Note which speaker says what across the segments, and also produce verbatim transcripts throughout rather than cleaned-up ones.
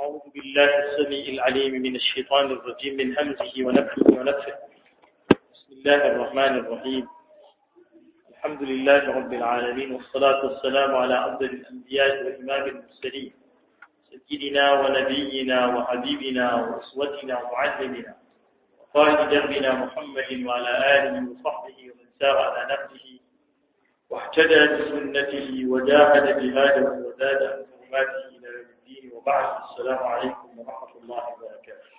Speaker 1: أعوذ بالله السميع العليم من الشيطان الرجيم من همزه ونفخه ونفخه. بسم الله الرحمن الرحيم. الحمد لله رب العالمين، والصلاة والسلام على أفضل الأنبياء وإمام المرسلين سيدنا ونبينا وحبيبنا وأسوتنا ومعلمنا وقائد دربنا محمد وعلى آله وصحبه ومن سار على نهجه واهتدى بسنته وجاهد بهذا وزاد عن حرماته إلى يوم الدين، وبعد. السلام عليكم ورحمة الله وبركاته.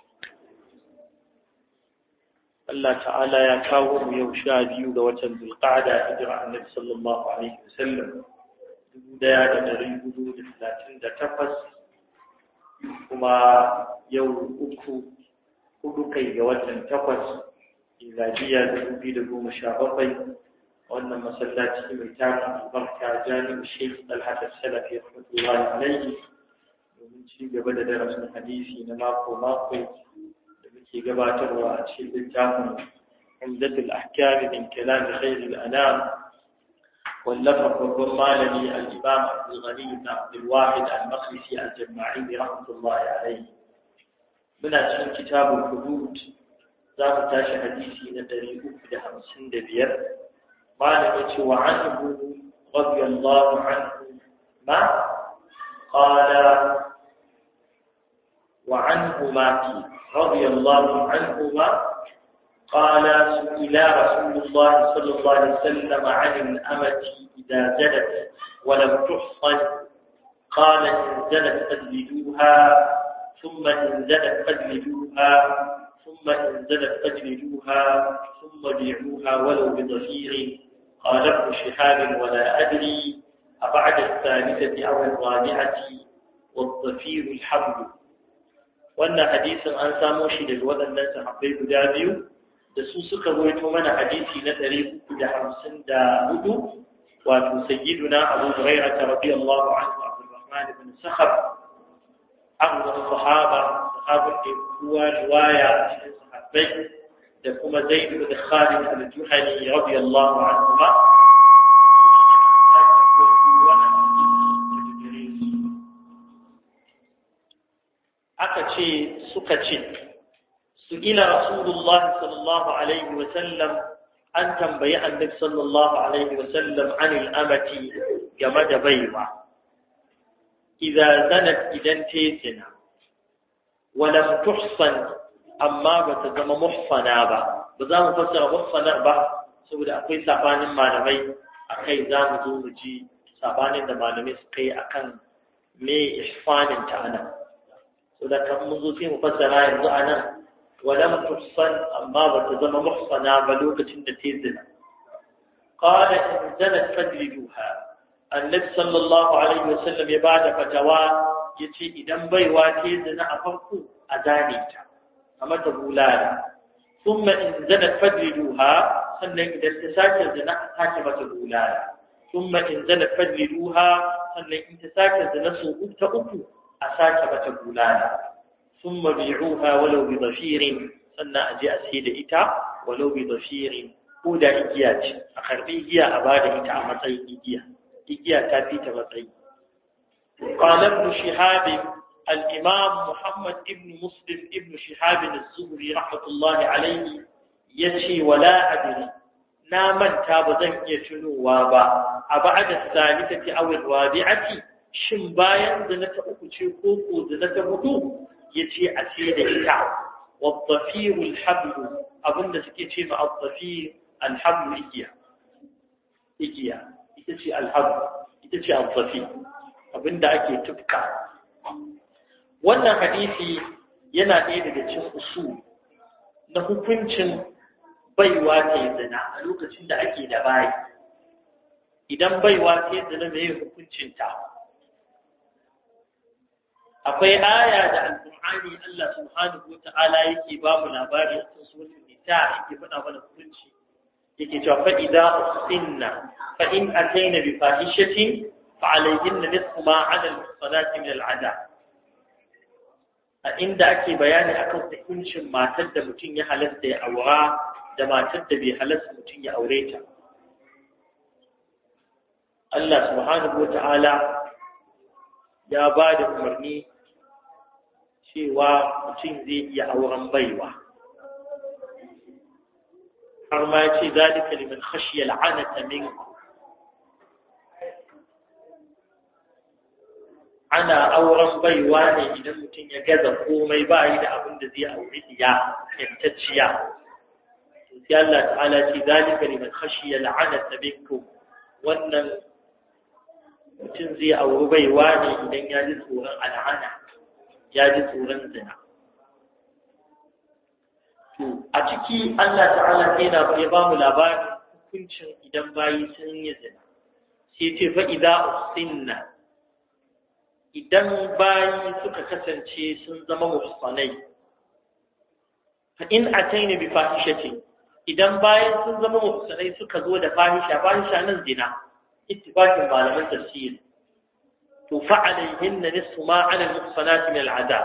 Speaker 1: الله تعالى يا كاوم يوشا بيو ga watan Zulqa'da hijira Annabi sallallahu alaihi wasallam dubu ɗaya da ɗari hudu da talatin da takwas, kuma yau uku hudu kai ga watan takwas miladiya dubu biyu da goma sha bakwai. wannan masallaci mai tarin albarka jami'u Sheikh Talhat Salafi rahmatullahi alaihi, domin ci gaba da darasin hadisi na mako mako da muke gabatarwa a cikin littafin Umdatul Ahkam min kalam Khair al-Anam wallafa babban malami al-Imam Abdul Ghani ibn Abdul Wahid al-Maqdisi al-Jama'i rahmatullahi alaihi. muna cikin kitabul hudud, za mu tashi hadisi na ɗari uku da hamsin da biyar. قال وعنه رضي الله عنه ما قال وعنهما رضي الله عنهما قال سئل رسول الله صلى الله عليه وسلم عن الأمة إذا زنت ولم تحصن، قال إن زنت فاجلدوها، ثم إن زنت فاجلدوها، ثم إن زنت فاجلدوها، ثم بيعوها ولو بضفير. قال ابن شهاب ولا أدري أبعد الثالثة أو الرابعة والضفير الحبل. وأن حديثا أن ساموشي للوضع الناس حبيب دابيو دسوسك رويتو من حديثي نتريب دا حمسن دا هدو وسيدنا أبو هريرة رضي الله عنه عبد الرحمن بن سخر أغلى الصحابة صحابة هو رواية صحابي da kuma Zaid bin Khalid al-Juhani radiyallahu anhu. aka ce suka ce su ila Rasulullah sallallahu alaihi wa sallam, an tambayi Annabi sallallahu alaihi wa sallam anil amati, game da baiwa idza zanat, idan ta zina, wa lam tuhsan, amma ba ta zama muhsana ba. ba za mu fassara muhsanar ba saboda akwai sabanin malamai akai. za mu zo mu ji sabanin da malamai suka yi akan me ihsanin ta anan, saboda kan mun zo sai mu fassara yanzu anan walam tuhsan, amma ba ta zama muhsana ba lokacin da ta zina. qala in zanat fajliduha, annabi sallallahu alaihi wasallam ya bada fatawa yace idan baiwa ta zina a farko a zane ta a mata bulala, thumma in zanat fajliduha, sannan idan ta sake zina a sake mata bulala, thumma in zanat fajliduha, sannan in ta sake zina su uku ta uku a sake mata bulala, thumma bi'uha walau bi dhafirin, sannan aje a sai da ita walau bi dhafirin, ko da igiya ce a karbi igiya a bada ita a matsayin igiya, igiya ta fi ta matsayi. qala ibn shihab الإمام محمد ابن مسلم ابن شهاب الزهري رحمة الله عليه يتي ولا أدري نامن تابزن يتنوا با أبعد الثالثة أو الرابعة شمبايا زنة أكتشي كوكو زنة هدو يتي أسيد إتع. والضفير الحبل، أظن سكيتي مع الضفير الحبل إجيا إجيا إتشي الحبل إتشي الضفير، أظن أكي تبكى. wannan hadisi yana ɗaya daga cikin usul na hukuncin baiwa ta yi zina a lokacin da ake da bayi. idan baiwa ta yi zina mai hukuncinta, akwai aya da alƙur'ani Allah subhanahu wata'ala yake ba mu labari a cikin suratul nisa, yake faɗa mana hukunci, yake cewa fa idza usinna fa in ataina bi fahishatin fa alayhinna nisfu ma 'ala al-muhsanati min al-'adab. a inda ake bayani akan hukuncin matar da mutum ya halasta ya aura da matar da bai halasta mutum ya aure ta. Allah subhanahu wata'ala ya ba da umarni cewa mutum zai iya auren baiwa har ma ya ce zalika liman khashiya al'anata minkum ana auren baiwa ne idan mutum ya gaza komai ba yi da abin da zai auri iya yantacciya to sai Allah ta'ala ce zalika liman khashiya al'anata minkum wannan mutum zai auri baiwa ne idan ya ji tsoron al'ana ya ji tsoron zina to a ciki Allah ta'ala sai na ya ba mu labarin hukuncin idan bayi sun yi zina sai ce fa idza usinna idan bayi suka kasance sun zama muhsanai fa in ataina bi fahishati idan bayi sun zama muhsanai suka zo da fahisha fahisha nan zina ittifaqin malaman tafsir to fa alayhinna nisfu ma ala al-muhsanat min al-adab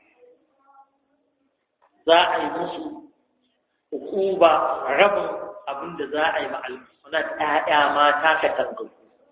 Speaker 1: za a yi musu hukuba rabin abinda za a yi ma al-muhsanat ƴaƴa mata ka tangu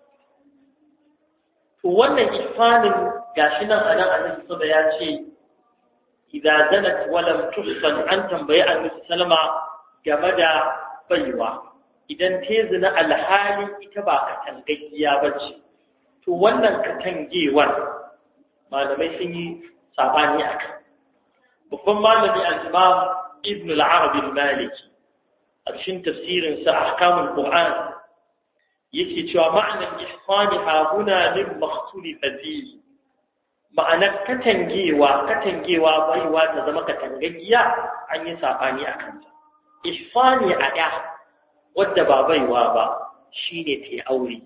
Speaker 1: to wannan ihsanin gashi nan anan annabi sallallahu ya ce idza zanat wa lam tuhsan an tambayi annabi sallama game da baiwa idan ta zina alhali ita ba katangaggiya bace to wannan katangewar malamai sun yi sabani akan babban malami al-imam ibn al-arabi al-maliki a cikin tafsirin sa ahkamul qur'an yake cewa ma'anar ihsani ha huna min makhtulifa fihi ma'anar katangewa katangewa baiwa ta zama katangaggiya an yi sabani akan ta ihsani a ya wadda ba baiwa ba shine ta aure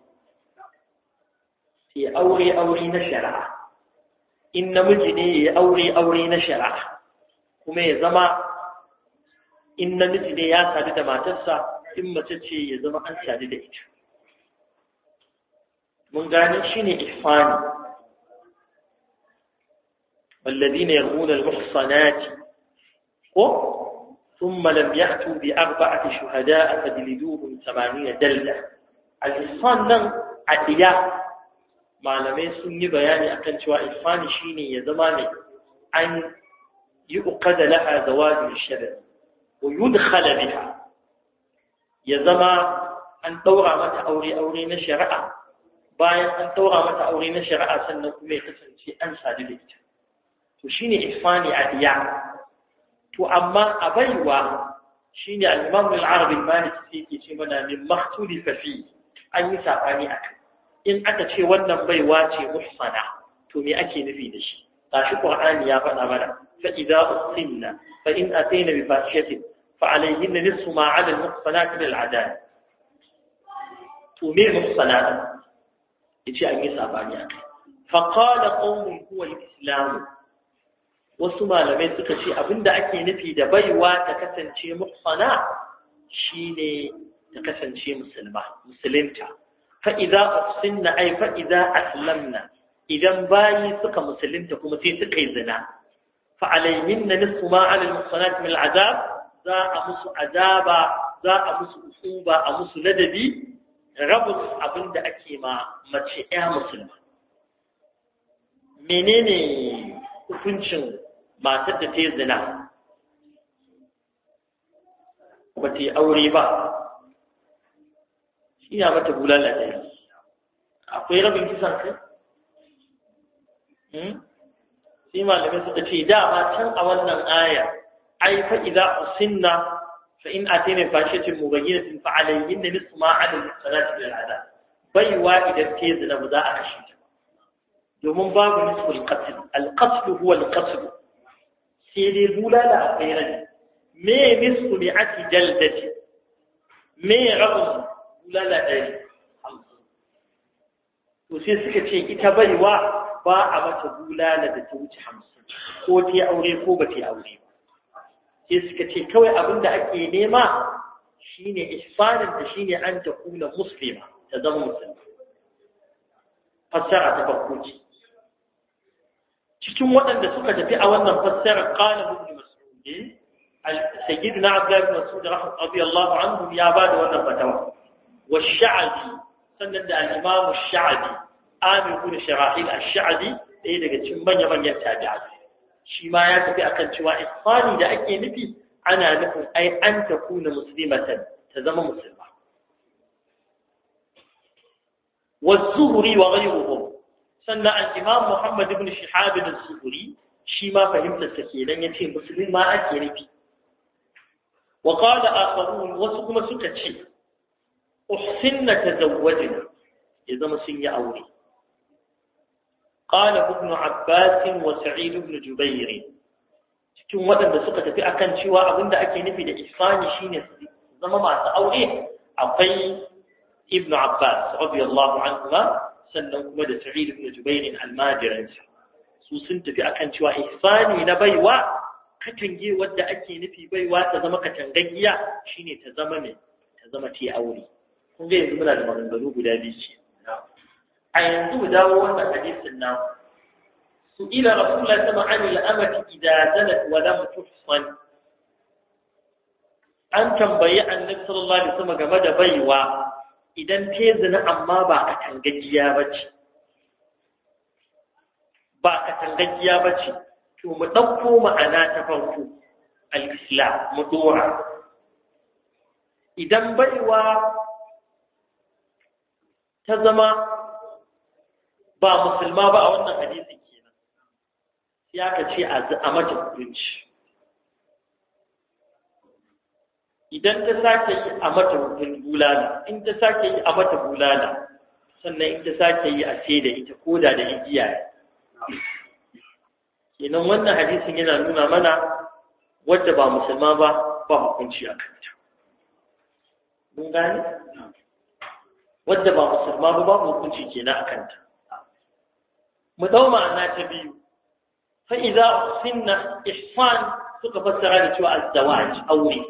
Speaker 1: ta aure aure na shari'a in namiji ne ya aure aure na shari'a kuma ya zama in namiji ne ya sadu da matarsa in mace ce ya zama an sadu da ita mun gane shine ihsani والذين يرمون المحصنات ثم لم يأتوا بأربعة شهداء فجلدوهم ثمانين جلدة الإحصان نن عديا malamai sun yi bayani akan cewa ihsani shine ya zama ne an yuqada laha zawajul shar' wa yudkhala biha ya zama an daura mata aure aure na shari'a bayan an daura mata aure na shari'a sannan kuma ya kasance an sadu da ita to shine ihsani adiya to amma a baiwa shine al-imam al-arabi al-maliki yake ce mana min mahtulifa fi an yi sabani akan in aka ce wannan baiwa ce muhsana to me ake nufi da shi tashi qur'ani ya faɗa mana fa idza usinna fa in atayna bi fahishatin fa alayhinna nisfu ma 'ala al-muhsanati min al-'adab to me muhsanat yace an yi sabani akai fa qala qawmun huwa al-islam wasu malamai suka ce abinda ake nufi da baiwa ta kasance muhsana shine ta kasance musulma musulunta fa idza afsinna ay fa idza aslamna idan bayi suka musulunta kuma sai suka yi zina fa alayhinna nisfu ma 'ala al-muhsanat min al-'adab za a musu azaba za a musu usuba a musu ladabi rabu abinda ake ma mace ya musulma menene hukuncin matar da ta yi zina ba ta yi aure ba shi ya mata bulala ɗaya akwai rabin kisan kai? sai malamai suka ce dama can a wannan aya ai fa idza usinna fa in atina fashatin mubayyinatin fa alayhin nisfu ma 'ala al-salati bil adab baiwa idan ta yi zina ba za a kashe ta domin babu nisfu al-qatl al-qatl huwa al-qatl sai dai bulala a tsere me nisfu mi'ati jaldati me rabu bulala ɗari to sai suka ce ita baiwa ba a mata bulala da ta wuce hamsin ko ta yi aure ko ba ta yi aure ba sai suka ce kawai abin da ake nema shine ihsanin da shine an ta kula muslima ta zama musulma fassara ta farko ce cikin waɗanda suka tafi a wannan fassarar qala ibn mas'ud sayyidina abdullah ibn mas'ud radiyallahu anhu ya bada wannan fatawa wa sha'bi sannan da al-imam ash-sha'bi amir ibn sharahil ash-sha'bi ɗaya daga cikin manyan manyan tabi'ai shi ma ya tafi akan cewa ihsani da ake nufi ana nufin ai an takuna muslimatan ta zama musulma والزهري وغيرهم سنة الإمام محمد بن شهاب الزهري شيما فهمت السكينة يتي مسلم ما أكيني بي وقال آخرون وسكم سكتشي أحسن تزوجنا إذا ما سنيا أولي قال ابن عباس وسعيد بن جبير cikin waɗanda suka tafi akan cewa abinda ake nufi da ihsani shine zama masu aure akwai ibn Abbas radiyallahu anhuma sannan kuma da Sa'id ibn Jubair al-Majirin su sun tafi akan cewa ihsani na baiwa katange wanda ake nufi baiwa ta zama katangaggiya shine ta zama ne ta zama ta aure kun ga yanzu muna da maganganu guda biyu ce a yanzu dawo wannan hadisin nan su ila rasulullahi sallallahu alaihi wasallam al-amati idza zanat wa lam tuhsan an tambayi annabi sallallahu alaihi wasallam game da baiwa idan ta zina amma ba a tangaggiya bace ba ka tangaggiya bace to mu dauko ma'ana ta farko al-islam mu dora idan baiwa ta zama ba musulma ba a wannan hadisi kenan sai aka ce a mata hukunci idan ta sake yi a mata bulala in ta sake yi a mata bulala sannan in ta sake yi a sai da ita koda da igiya kenan wannan hadisin yana nuna mana wadda ba musulma ba ba hukunci a kanta mun gane wadda ba musulma ba babu hukunci kenan a kanta mu dau ma'ana ta biyu fa idza usinna ihsan suka fassara da cewa az-zawaj aure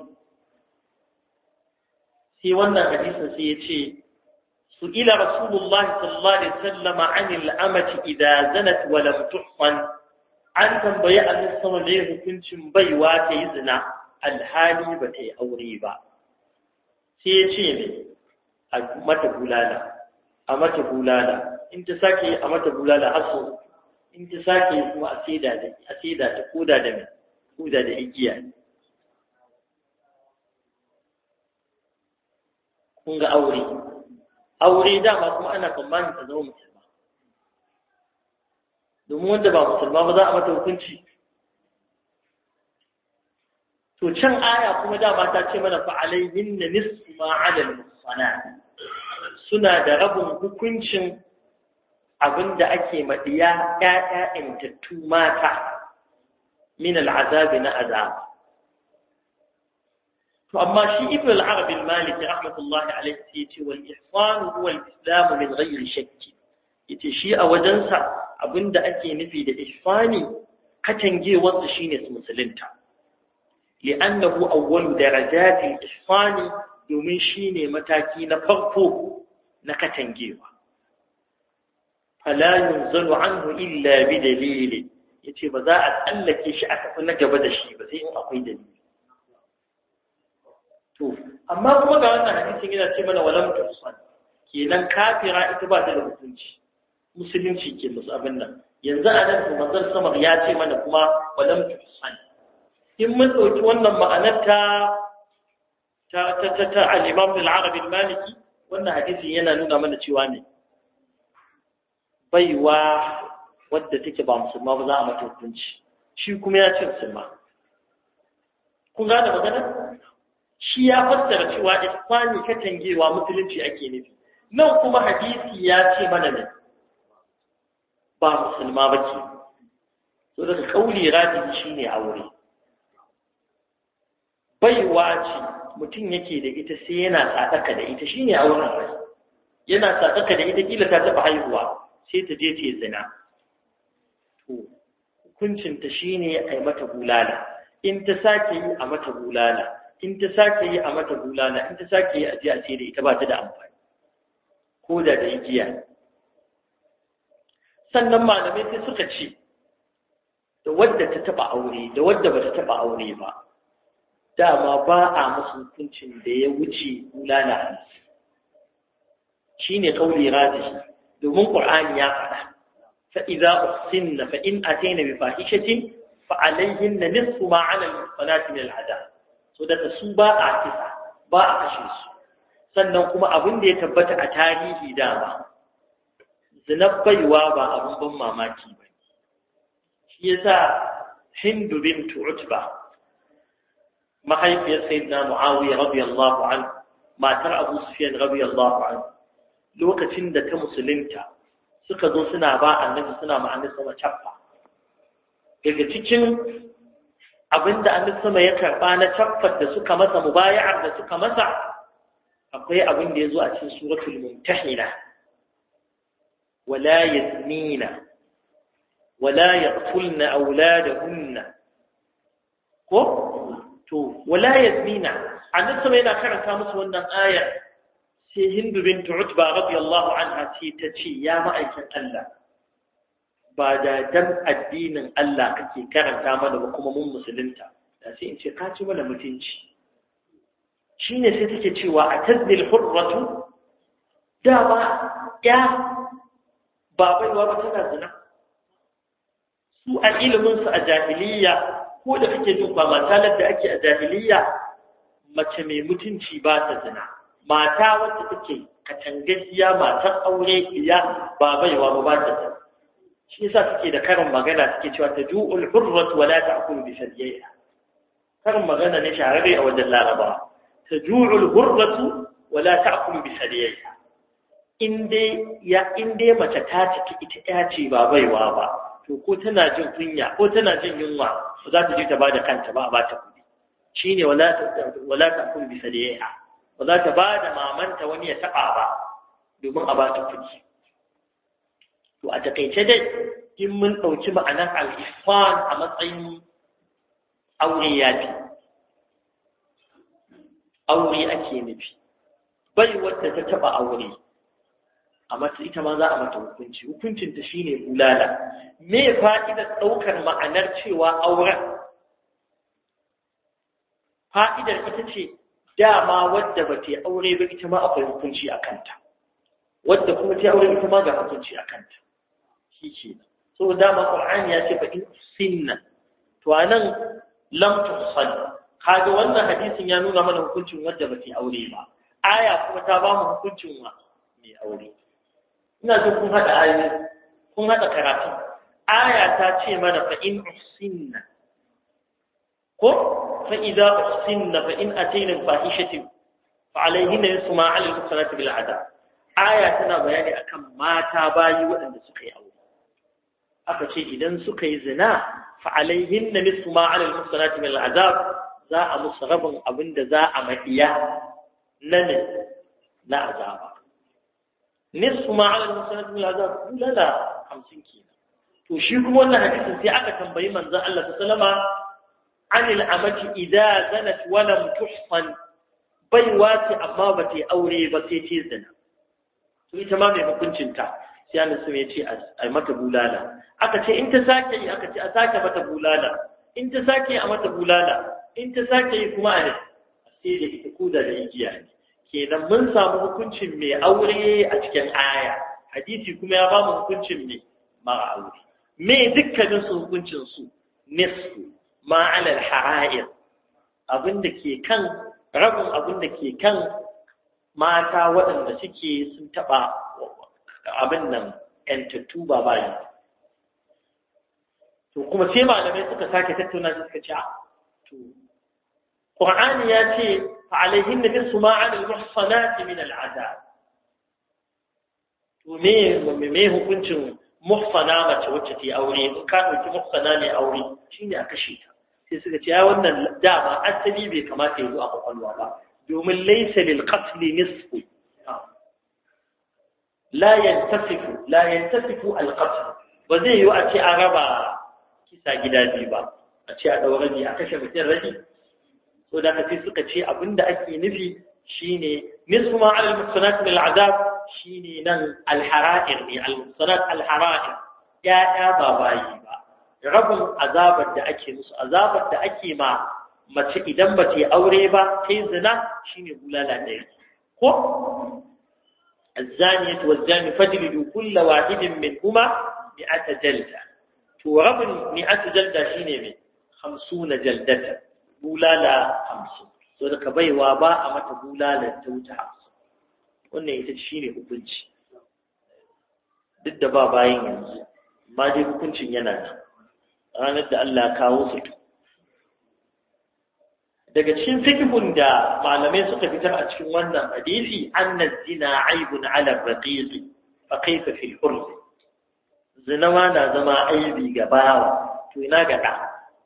Speaker 1: sai wannan hadisin sai ya ce su ila rasulullahi sallallahu alaihi wasallam anil amati idza zanat wa lam tuhsan an tambayi annabi sallallahu alaihi hukuncin baiwa ta yi zina alhali ba ta yi aure ba sai ya ce ne a mata bulala a mata bulala in ta sake yi a mata bulala aso in ta sake yi kuma a saida da a saida ta koda da mai koda da igiya kun ga aure aure dama kuma ana tsammanin ta zama musulma domin wanda ba musulma ba za a mata hukunci to can aya kuma dama ta ce mana fa alayhin nisfu ma ala al-muhsanat suna da rabin hukuncin abinda ake madiya ƴaƴa intattu mata min al-azab na azab to amma shi ibn al-arabi al-maliki rahmatullahi alayhi yace wal ihsan huwa al-islam min ghayri shakk yace shi a wajensa abinda ake nufi da ihsani katangewar su shine su musulunta li'annahu awwalu darajat al-ihsani domin shine mataki na farko na katangewa fala yunzalu anhu illa bi dalil yace ba za a tsallake shi aka fi na gaba da shi ba sai in akwai dalili to amma kuma ga wannan hadisin yana ce mana walam tuhsan kenan kafira ita ba ta da hukunci musulunci ke musu abin nan yanzu a nan manzon samar ya ce mana kuma walam tuhsan in mun dauki wannan ma'anar ta ta ta ta al-imam al-arabi al-maliki wannan hadisin yana nuna mana cewa ne baiwa wadda take ba musulma ba za a mata hukunci shi kuma ya ce musulma kun gane magana shi ya fassara cewa ihsani katangewa musulunci ake nufi nan kuma hadisi ya ce mana ne ba musulma ba ke so daga kauli rajin shine aure baiwa ce mutum yake da ita sai yana sadaka da ita shine auren rai yana sadaka da ita kila ta taba haihuwa sai ta je ta zina to hukuncin ta shine ai mata bulala in ta sake yi a mata bulala in ta sake yi a mata bulala in ta sake yi a ji a ce da ita ba ta da amfani ko da da igiya sannan malamai sai suka ce da wadda ta taba aure da wadda ba ta taba aure ba dama ba a musu hukuncin da ya wuce bulala shine kauli rajihi domin qur'ani ya faɗa fa idza uhsinna fa in atayna bi fahishatin fa alayhinna nisfu ma 'ala al-muhsanati min al-'adab so da su ba a kisa ba a kashe su sannan kuma abin da ya tabbata a tarihi dama zinab baiwa ba abin ban mamaki ba shi yasa Hindu bint Utba mahaifiyar sayyidina Muawiya radiyallahu anhu matar Abu Sufyan radiyallahu anhu lokacin da ta musulunta suka zo suna ba annabi suna ma annabi sama chaffa daga cikin abinda annabi sama ya karba na chaffar da suka masa mubaya'ar da suka masa akwai abin da yazo a cikin suratul mumtahina wala yaznina wala yaqtulna awladahunna ko to wala yaznina annabi sama yana karanta musu wannan aya sai Hindu bint Utba radiyallahu anha ce ta ce ya ma'aikin Allah ba da dan addinin Allah kake karanta mana ba kuma mun musulunta da sai in ce ka ci mana mutunci shine sai take cewa atazdil hurratu da ba ya ba baiwa ba tana zina su a ilimin su a jahiliya ko da kake jin ba matalar da ake a jahiliya mace mai mutunci ba ta zina mata wacce take katangajiya matar aure iya ba baiwa ba ba ta zina shi yasa suke da karin magana suke cewa taju'ul hurratu wa la ta'kulu bi sadiyha karin magana ne shahararre a wajen Laraba taju'ul hurratu wa la ta'kulu bi sadiyha inde ya inde mace ta ciki ita ya ce ba baiwa ba to ko tana jin kunya ko tana jin yunwa ba za ta je ta bada kanta ba a bata kudi shine wala wala ta'kulu bi sadiyha ba za ta bada mamanta wani ya taba ba domin a bata kudi to a takeice dai in mun dauki ma'anar al-ihsan a matsayin aure yafi aure ake nufi bai wanda ta taba aure amma ita ma za a mata hukunci hukuncin ta shine bulala me fa'idar daukar ma'anar cewa auren fa'idar ita ce dama wadda ba ta aure ba ita ma akwai hukunci a kanta wadda kuma ta aure ita ma ga hukunci a kanta shi ke so dama Qur'ani ya ce fa in sinna to anan lam tuhsan kaga wannan hadisin ya nuna mana hukuncin wadda ba ta aure ba aya kuma ta ba mu hukuncin wa mai aure ina so kun hada ayoyi kun hada karatu aya ta ce mana fa in uhsinna ko fa idza uhsinna fa in atayna fahishatin fa alayhinna yusma 'ala al-muhsanati bil 'adab aya tana bayani akan mata bayi waɗanda suka yi aure aka ce idan suka yi zina fa alayhinna yusma 'ala al-muhsanati bil 'adab za a musu rabin abinda za a madiya nan na azaba nisfu ma 'ala al-muhsanati bil 'adab lala hamsin kenan to shi kuma wannan hadisin sai aka tambayi manzon Allah sallallahu alaihi wasallam anil amati idza zanat wa lam tuhsan baiwati amma ba ta aure ba sai ta zina to ita ma mai hukuncin ta sai Allah sai ya ce a mata bulala aka ce in ta sake yi aka ce a sake mata bulala in ta sake a mata bulala in ta sake yi kuma a sai da ita kuda da igiya ne kenan mun samu hukuncin mai aure a cikin aya hadisi kuma ya ba mu hukuncin mai mara aure me dukkanin su hukuncin su nisfu ma 'ala al-hara'ir abinda ke kan rabin abinda ke kan mata waɗanda suke sun taba abin nan yantattu ba bayi to kuma sai malamai suka sake tattauna suka ce to Qur'ani ya ce فعليهن نصف ما على المحصنات من العذاب to me me hukuncin muhsana mace wacce ta aure in ka dauki muhsana ne aure shine a kashe ta sai suka ce ya wannan dama asali bai kamata ya zo a kwakwalwa ba domin laysa lil qatl nisfu la yantafiku la yantafiku al qatl ba zai yi a ce an raba kisa gida biyu ba a ce a daura rabi a kashe mutum rabi so da kafi suka ce abinda ake nufi shine nisfu ma al muhsanat min al azab shine nan al hara'ir ne al muhsanat al hara'ir ya ya ba bayi ba rabin azabar da ake musu azabar da ake ma mace idan ba ta aure ba sai zina shine bulala ɗaya ko الزانية والزاني فاجلدوا كل واحد منهما مئة جلدة to rabin mi'atu jalda shine me hamsuna jaldata bulala hamsin so da ka baiwa ba a mata bulala ta wuta hamsin wannan ita shine hukunci duk da ba bayin yanzu amma dai hukuncin yana nan ranar da Allah ya kawo su daga cikin fikihun da malamai suka fitar a cikin wannan hadisi anna zina aibun ala raqiq fa kaifa fil hurr zina ma na zama aibi ga bawa to ina ga da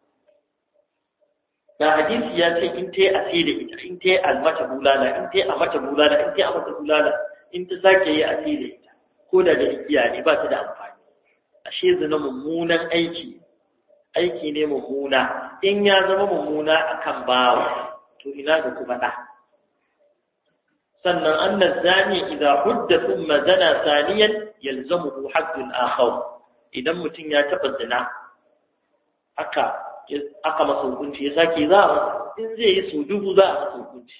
Speaker 1: da hadisi ya ce in tai asiri ita in tai almata bulala in tai a mata bulala in tai a mata bulala in ta sake yi asiri ita ko da da igiya ne ba ta da amfani ashe zina mummunan aiki aiki ne mummuna in ya zama mummuna akan bawa to ina ga ku faɗa sannan annan zani idza hudda thumma zana thaniyan yalzamuhu haddun akhar idan mutum ya taba zina aka aka masa hukunci ya sake za a in zai yi su dubu za a masa hukunci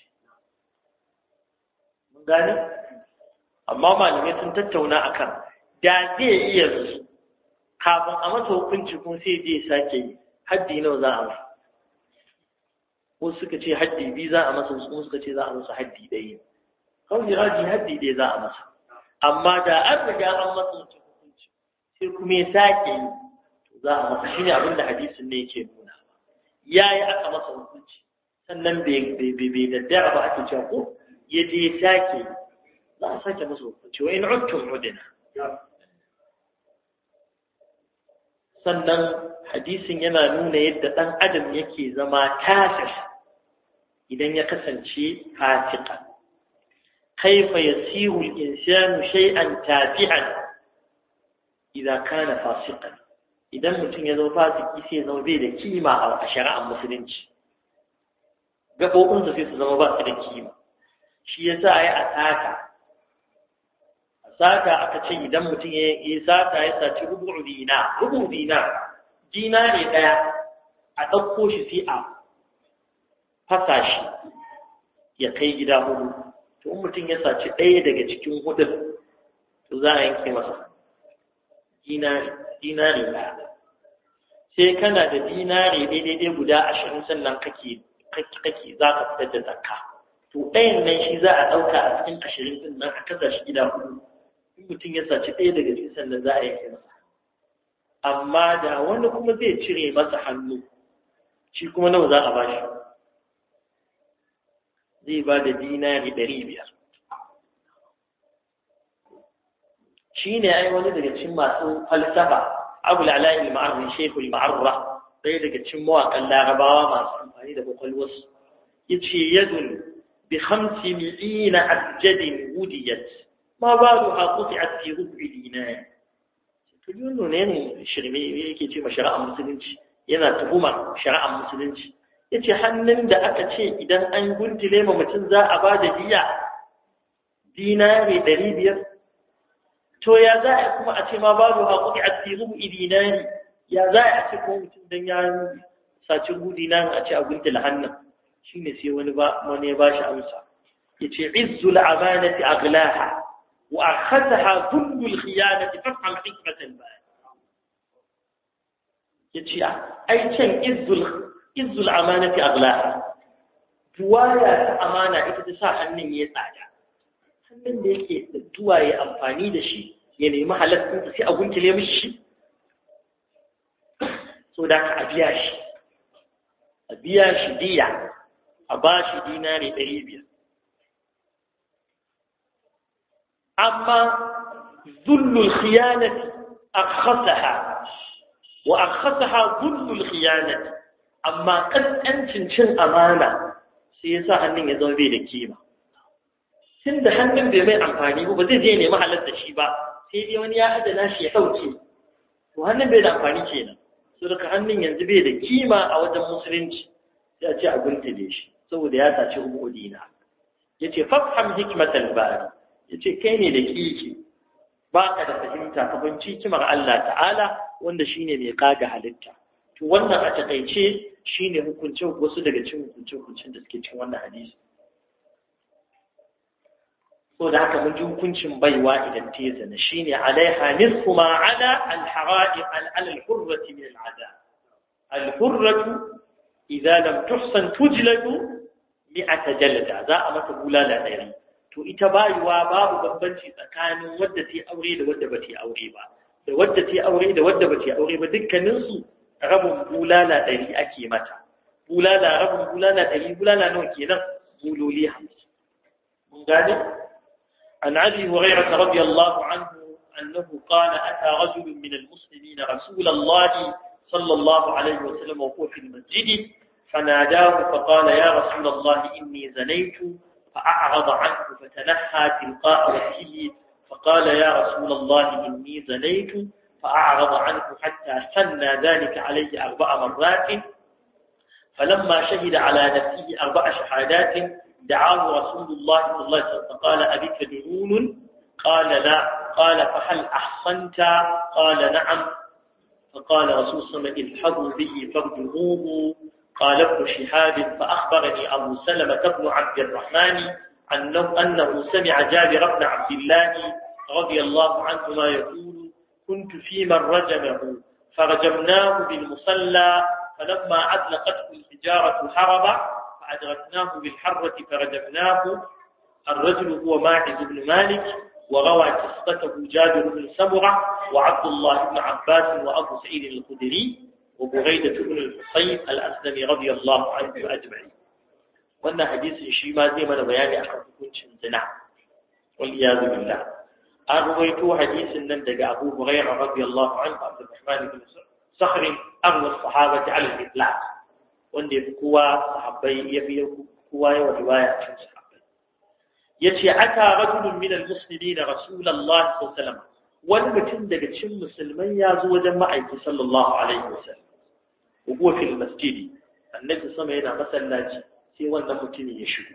Speaker 1: mun gane amma malamai sun tattauna akan da zai iya su kafin a masa hukunci kuma sai je sake yi haddi nawa za a masa ko suka ce haddi biyu za a masa wasu suka ce za a masa haddi ɗaya kawai jiraji haddi ɗaya za a masa amma da an riga an masa hukunci sai kuma ya sake yi za a masa shine abin da hadisin ne yake nuna ya yi aka masa hukunci sannan bai daddara ba ake cewa ko ya je ya sake yi za a sake masa hukunci wa in uttum udina sannan hadisin yana nuna yadda ɗan adam yake zama kafir idan ya kasance fasiqa kaifa yasiru al-insanu shay'an tafi'an idan kana fasiqan idan mutum ya zama fasiki sai ya zama bai da kima a shari'ar musulunci gabobinsa sai su zama ba su da kima shi yasa ayi asaka sata aka ce idan mutum ya yi sata ya saci rubu dina rubu dina dina ne daya a ɗauko shi sai a fasa shi ya kai gida hudu to in mutum ya saci ɗaya daga cikin hudun to za a yanke masa dinari dinari ɗaya sai kana da dinari daidai guda ashirin sannan kake kake za ka fitar da zakka to ɗayan nan shi za a ɗauka a cikin ashirin ɗin nan a kasa shi gida hudu in mutum ya saci ɗaya daga cikin sannan za a yanke masa amma da wani kuma zai cire masa hannu shi kuma nawa za a ba shi zai ba da dinari ɗari biyar shi ne ai wani daga cikin masu falsafa abu la'ala'i ma'arri shekul ma'arra ɗaya daga cikin mawaƙan larabawa masu amfani da kwakwalwarsu ya ce yadun bi hamsi mi'ina abjadin wudiyat ma ba su haƙuƙi a fi rubu'i dinari to yi ne ne shirme yake ce ma shari'ar musulunci yana tuhuma shari'ar musulunci ya ce hannun da aka ce idan an guntule ma mutum za a ba da diya dinari ɗari biyar to ya za a kuma a ce ma babu haƙuƙi a fi rubu'i dinari ya za a ce ko mutum don ya saci gudi nan a ce a guntule hannun shi ne sai wani ya ba shi amsa ya ce izzul amanati aghlaha وأخذها ذل الخيانة فافهم حكمة البال يتشي أي شيء إذ إذ الأمانة أغلاها جوايا أمانة إذا تساها من يتعجى من ذلك جوايا أمفاني دشي يعني ما حلت أنت سي أقول كلام الشي so da ka abiya shi abiya shi diya a ba shi dinari ɗari biyar أما ذل الخيانة أخصها وأخصها ذل الخيانة أما قد أنت شن أمانة سيسا هنن يزوي بيد كيما سند هنن بمن أمفاني وبزي زيني ما حلت الشيبا سيدي وني يا أدنى شي حوتي وهنن بيد أمفاني كينا سورك هنن ينزي بيد كيما أو دم مسلنش سيأتي أقول تديش سو دياتا شو دينا يتي فافهم حكمة الباري ya ce kai ne da kiki ba ka da fahimta ka binci kimar Allah ta'ala wanda shi ne mai kaga halitta to wannan a takaice shi ne hukuncin wasu daga cikin hukuncin hukuncin da suke cikin wannan hadisi so da haka mun ji hukuncin baiwa idan ta zina shine alaiha nisfu ma ala al-hara'i ala al-hurrati min al-'adab al-hurratu idza lam tuhsan tujladu mi'ata jalda za a mata bulala ɗari. To ita bayuwa babu bambanci tsakanin wadda ta aure da wadda ba ta aure ba da wadda ta aure da wadda ba ta aure ba dukkanin su rabin bulala ɗari ake mata bulala rabin bulala ɗari bulala nawa kenan buloli hamsin mun gane an abi hurairah radiyallahu anhu annahu qala ata rajul min almuslimin rasulullah sallallahu alayhi wa sallam wa huwa fi almasjid فناداه فقال يا رسول الله إني زنيت فأعرض عنه فتنحى تلقاء وجهه فقال يا رسول الله إني زنيت فأعرض عنه حتى ثنى ذلك عليه أربع مرات فلما شهد على نفسه أربع شهادات دعاه رسول الله صلى الله عليه وسلم فقال أبك دنون قال لا قال فهل أحصنت قال نعم فقال رسول الله صلى الله عليه وسلم الحظوا به فارجموه قال ابن شهاب فأخبرني أبو سلمة بن عبد الرحمن أنه, أنه سمع جابر بن عبد الله رضي الله عنهما يقول كنت في من رجمه فرجمناه بالمصلى فلما أطلقته الحجارة هرب فأدركناه بالحرة فرجمناه الرجل هو ماعز بن مالك وروى قصته جابر بن سمرة وعبد الله بن عباس وأبو سعيد الخدري وبغيدة بن الحصين الأسلمي رضي الله عنه أجمعين وأن حديث الشيما زي ما بياني أخذ كنش زنا والعياذ بالله أرويته حديث النندق أبو هريرة رضي الله عنه عبد الرحمن بن صخر أغنى الصحابة على الإطلاق وأن يبقوا صحابي يبي قوة ورواية عن صحابي يتي أتى رجل من المسلمين رسول الله صلى الله عليه وسلم والمتن daga cikin musulmai ya zo wajen ma'aiki sallallahu alaihi wasallam وهو في المسجد النبي صلى الله عليه وسلم masallaci sai wannan mutumin ya shigo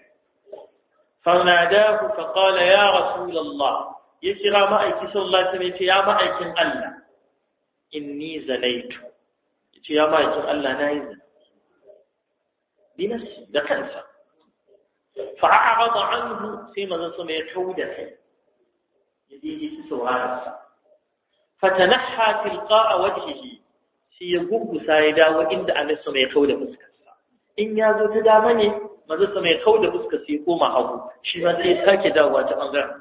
Speaker 1: فناداه فقال يا رسول الله يكرا ma'aiki sallallahu alaihi wasallam ya ma'aikin Allah inni zanaitu yace ya ma'aikin Allah nayi zina binafsi da kansa fa'arada anhu sai manzon sama ya kauda kai يديه سوارس فتنحى تلقاء وجهه sai ya guggusa ya dawo inda annabi sama ya kauda fuskarsa in ya zo ta dama ne manzo sama ya kauda fuskar sai ya koma hagu shi ma sai ya sake dawowa ta bangaren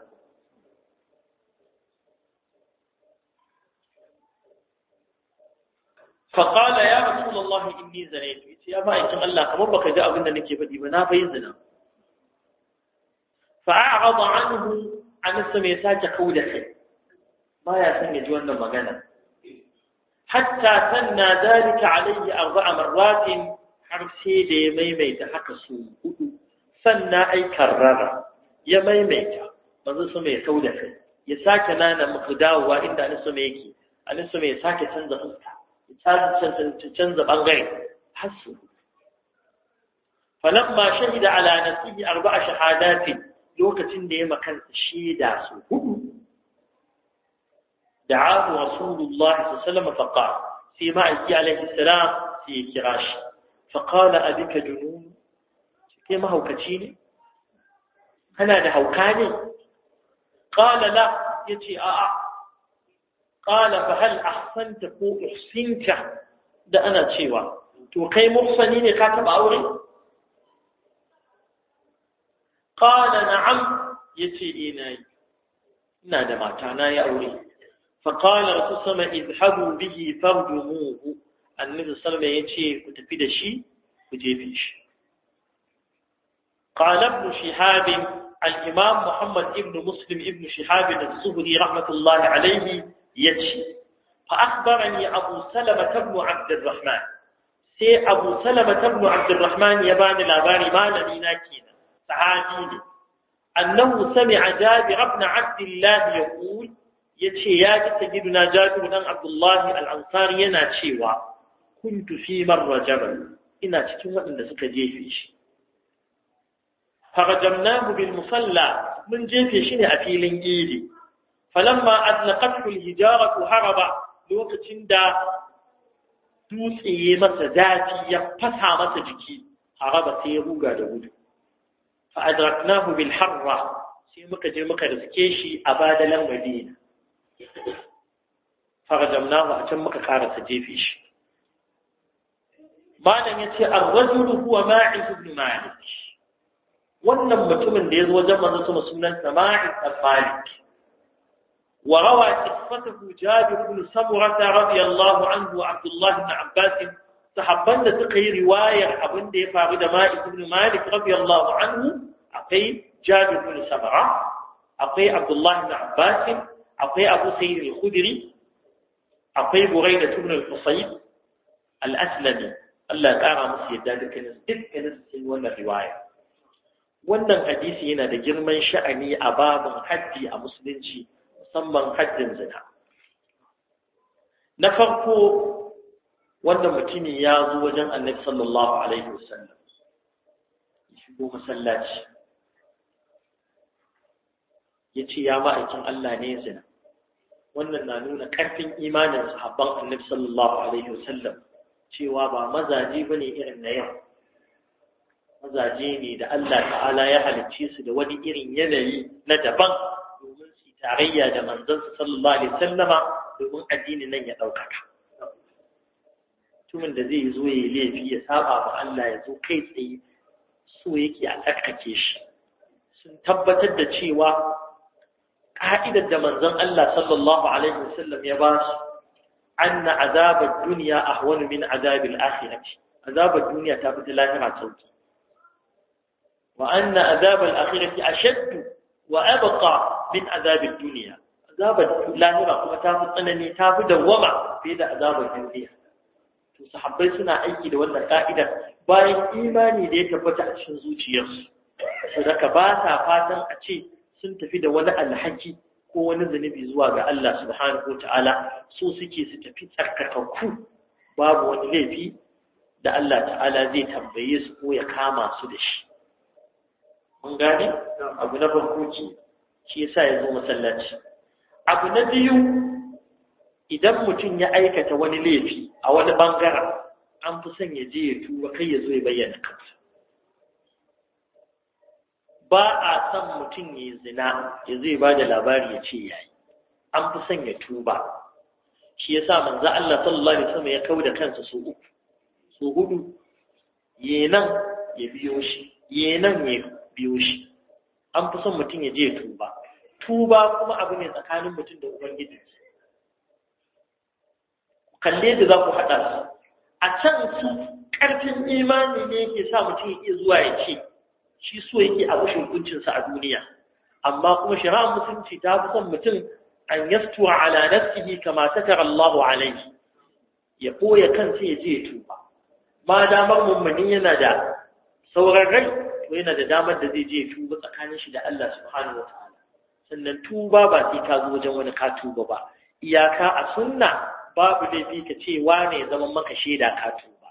Speaker 1: فقال يا رسول الله إني زنيت يا بايكم الله كمان بك جاء abinda nake faɗi ba na fa yin zina فأعرض عنه an sama ya sake kauda kai baya son ya ji wannan magana hatta sanna dalika alayhi arba'a marratin har sai da ya maimaita haka su hudu sanna ai karrara ya maimaita manzo sama ya kauda kai ya sake nana muku dawowa inda an sama yake an sama ya sake canza fuska ya canza canza bangare har su falamma shahida ala nafsihi arba'a shahadatin lokacin da ya makanta shaida su hudu da'ahu rasulullahi sallallahu alaihi wasallam faqala sai ma'aiki alaihi salam sai ya kira shi faqala abika junun kai mahaukaci ne kana da hauka ne qala la yace a a qala fa hal ahsanta ko ihsinta da ana cewa to kai muhsani ne ka taba aure قال نعم يتي إناي نادى ما كان يأوري فقال رسول الله اذهبوا به فارجموه النبي صلى الله عليه وسلم يتي وتفيد الشيء وجيبيش قال ابن شهاب الإمام محمد ابن مسلم ابن شهاب الزهري رحمة الله عليه يتي فأخبرني أبو سلمة بن عبد الرحمن سي أبو سلمة بن عبد الرحمن يبان الأباري ما لدينا كينا صحابي أنه سمع جابر بن عبد الله يقول يتشي يا سيدنا جابر بن عبد الله الأنصاري يناتشيوا كنت في مرة جبل إنا تكون إن سكا جيفيش فرجمناه بالمصلى من جيفيش أفيل إيدي فلما أطلقته الهجارة هرب لوقت دا دوسي مسا ذاتي يفسع مسا جكي هرب سيروغا دهود فأدركناه بالحرة sai muka je muka riske shi a badalan Madina farajamnahu a can muka karasa jefe shi malam yace ar-rajulu huwa Ma'iz ibn Malik wannan mutumin da yazo wajen manzo sama sunan Ma'iz ibn Malik wa rawa qissatuhu Jabir ibn Samurah radiyallahu anhu wa Abdullah ibn Abbas sahabban da suka yi riwayar abin da ya faru da Ma'iz ibn Malik radiyallahu anhu akwai Jabir ibn Samurah akwai Abdullah ibn Abbas akwai Abu Sa'id al-Khudri akwai Buraidah ibn al-Husayb al-Aslami Allah ya kara musu yadda dukkanin dukkanin sun wannan riwaya wannan hadisi yana da girman sha'ani a babin haddi a musulunci musamman haddin zina na farko wanda mutumi ya zo wajen Annabi sallallahu alaihi wasallam ya shigo masallaci yace ya ma'aikin Allah ne zina wannan na nuna ƙarfin imanin sahabban Annabi sallallahu alaihi wasallam cewa ba mazaje bane irin na yau mazaje ne da Allah ta'ala ya halicce su da wani irin yanayi na daban domin su tarayya da manzon sallallahu alaihi wasallama domin addinin nan ya daukaka mutumin da zai zo ya laifi ya saba wa Allah ya zo kai tsaye so yake a tsarkake shi sun tabbatar da cewa ka'idar da manzon Allah sallallahu alaihi wasallam ya ba su anna azabad dunya ahwanu min azabil akhirati azabad dunya ta fi lahira sauki wa anna azabal akhirati ashadd wa abqa min azabil dunya azabad lahira kuma ta fi tsanani ta fi dawama fiye da azabad dunya to sahabbai suna aiki da wannan ka'idar bayan imani da ya tabbata a cikin zuciyarsu saboda ba ta fatan a ce sun tafi da wani alhaki ko wani zunubi zuwa ga Allah subhanahu wataala so suke su tafi tsarkakakku babu wani laifi da Allah ta'ala zai tambaye su ko ya kama su da shi mun gane abu na farko ki shi yasa ya zo masallaci abu na biyu idan mutum ya aikata wani laifi a wani bangaren an fi son ya je ya tuba kai ya zo ya bayyana kansa ba a son mutum ya zina ya zai ba da labari ya ce yayi an fi son ya tuba shi yasa manzo Allah sallallahu alaihi wasallam ya kauda kansa su uku su hudu yenan ya biyo shi yenan ya biyo shi an fi son mutum ya je ya tuba tuba kuma abu ne tsakanin mutum da ubangiji kalle da za ku hada su a can su karfin imani ne yake sa mutum ya iya zuwa ya ce shi so yake a bushe hukuncinsa a duniya amma kuma shari'ar musulunci ta fi son mutum an yastuwa ala nafsihi kama satara Allahu alaihi ya boye kansa ya je ya tuba ma damar mummuni yana da sauran rai to yana da damar da zai je ya tuba tsakanin shi da Allah subhanahu wataala sannan tuba ba sai ka zo wajen wani ka tuba ba iyaka a sunna babu laifi ka ce wane ya zama maka shaida ka tuba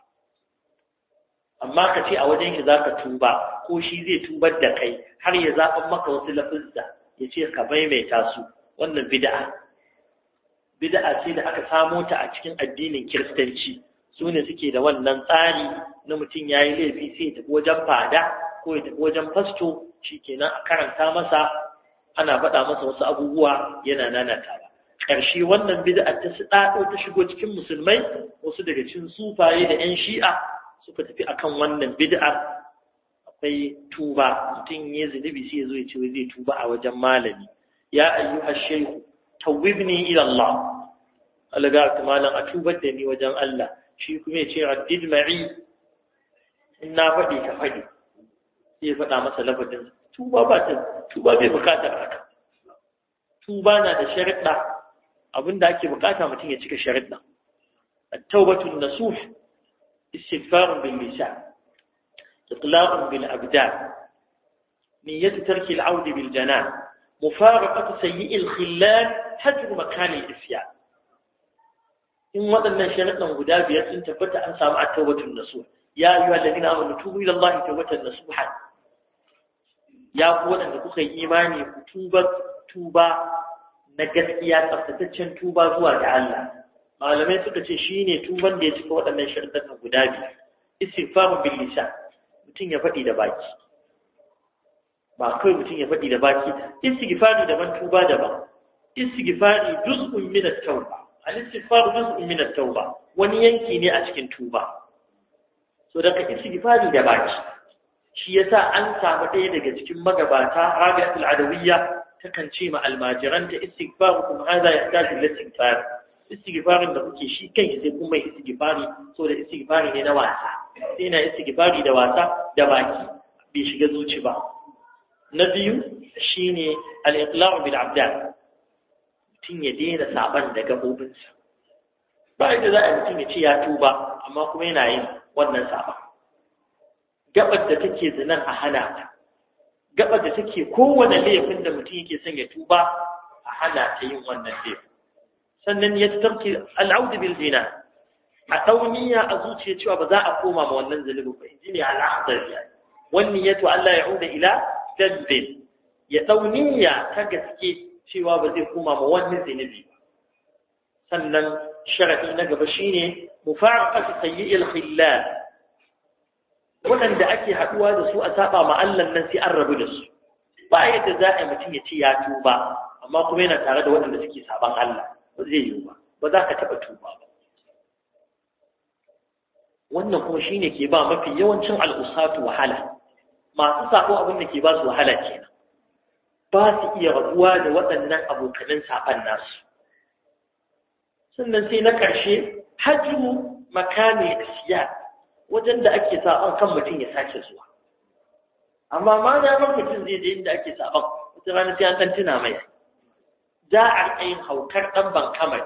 Speaker 1: amma ka ce a wajen shi zaka tuba ko shi zai tubar da kai har ya zaɓan maka wasu lafizza ya ce ka maimaita su wannan bid'a bid'a ce da aka samo ta a cikin addinin kiristanci su ne suke da wannan tsari na mutum ya yi laifi sai ya tafi wajen fada ko ya tafi wajen fasto shikenan a karanta masa ana faɗa masa wasu abubuwa yana nanata ba ƙarshe wannan bid'a ta su ɗaɗo ta shigo cikin musulmai wasu daga cikin sufaye da 'yan shi'a suka tafi akan wannan bid'ar akwai tuba mutum ya zunubi sai ya zo ya ce zai tuba a wajen malami ya ayyuha shaykhu tawibni ila Allah alaga malam a tubar da ni wajen Allah shi kuma ya ce raddid ma'i in na faɗi ka faɗi sai ya faɗa masa lafazin tuba ba ta tuba bai bukatar haka tuba na da sharuɗa abinda ake bukata mutum ya cika sharuɗa at-tawbatu an-nasuh istighfar bil lisan iqlaq bil abdan niyyatu tarki al-aud bil janan mufaraqatu sayyi al-khillal hajr makan al-isyan in waɗannan sharuɗan guda biyar sun tabbata an samu at-tawbatu an-nasuh ya ayyuhal ladina amanu tubu ila Allah tawbatan nasuha ya ku waɗanda kuka yi imani ku tuba tuba na gaskiya tsaftataccen tuba zuwa ga Allah malamai suka ce shine tuban da ya cika waɗannan sharuɗan guda biyu istighfaru bil lisan mutum ya faɗi da baki ba kai mutum ya faɗi da baki. Istighfari daban, tuba daban. Istighfari juz'un min at-tauba, al-istighfar juz'un min at-tauba, wani yanki ne a cikin tuba. So daga istighfari da baki, shi yasa an samu ɗaya daga cikin magabata, Rabi'atul Adawiyya, takan ce ma almajiranta istighfarukum hadha yahtaju ila istighfar. Istighfarin da kuke shi kai sai kuma istighfari, so da istighfari ne na wasa. Sai na istighfari da wasa da baki bai shiga zuci ba. Na biyu shine al-iqla'u bil abdan. Mutum ya daina saban da gabobinsa. Ba yadda za a mutum ya ce ya tuba amma kuma yana yin wannan saban. Gabar da take zinan a hana ta. Gabar da take kowane laifin da mutum yake son ya tuba a hana ta yin wannan laifin. Sannan ya tarki al'audu bil zina. A dauniya a zuciya cewa ba za a koma ma wannan zalubin ba. Inji ne al-akhdari. Wannan yato Allah ya uda ila dambin. Ya dauniya ta gaske cewa ba zai koma ma wannan zinubi ba. Sannan sharadi na gaba shine mufaraqatu sayyi'il khillal. Waɗanda ake haɗuwa da su a saba ma Allah nan sai an rabu da su. Ba yadda za a yi mutum ya ce ya tuba amma kuma yana tare da waɗanda suke saban Allah. Ba zai yi ba, ba za ka taɓa tuba ba. Wannan kuma shi ne ke ba mafi yawancin al'usatu wahala. Masu sabo abin da ke ba su wahala kenan. Ba su iya rabuwa da waɗannan abokanan saɓan nasu. Sannan sai na ƙarshe, hajju makami siya, wajen da ake saɓan kan mutum ya sake zuwa. Amma ma na mutum zai je inda ake saɓan, wata rana sai an ɗan tuna mai. Za a yin haukar ɗan bankama.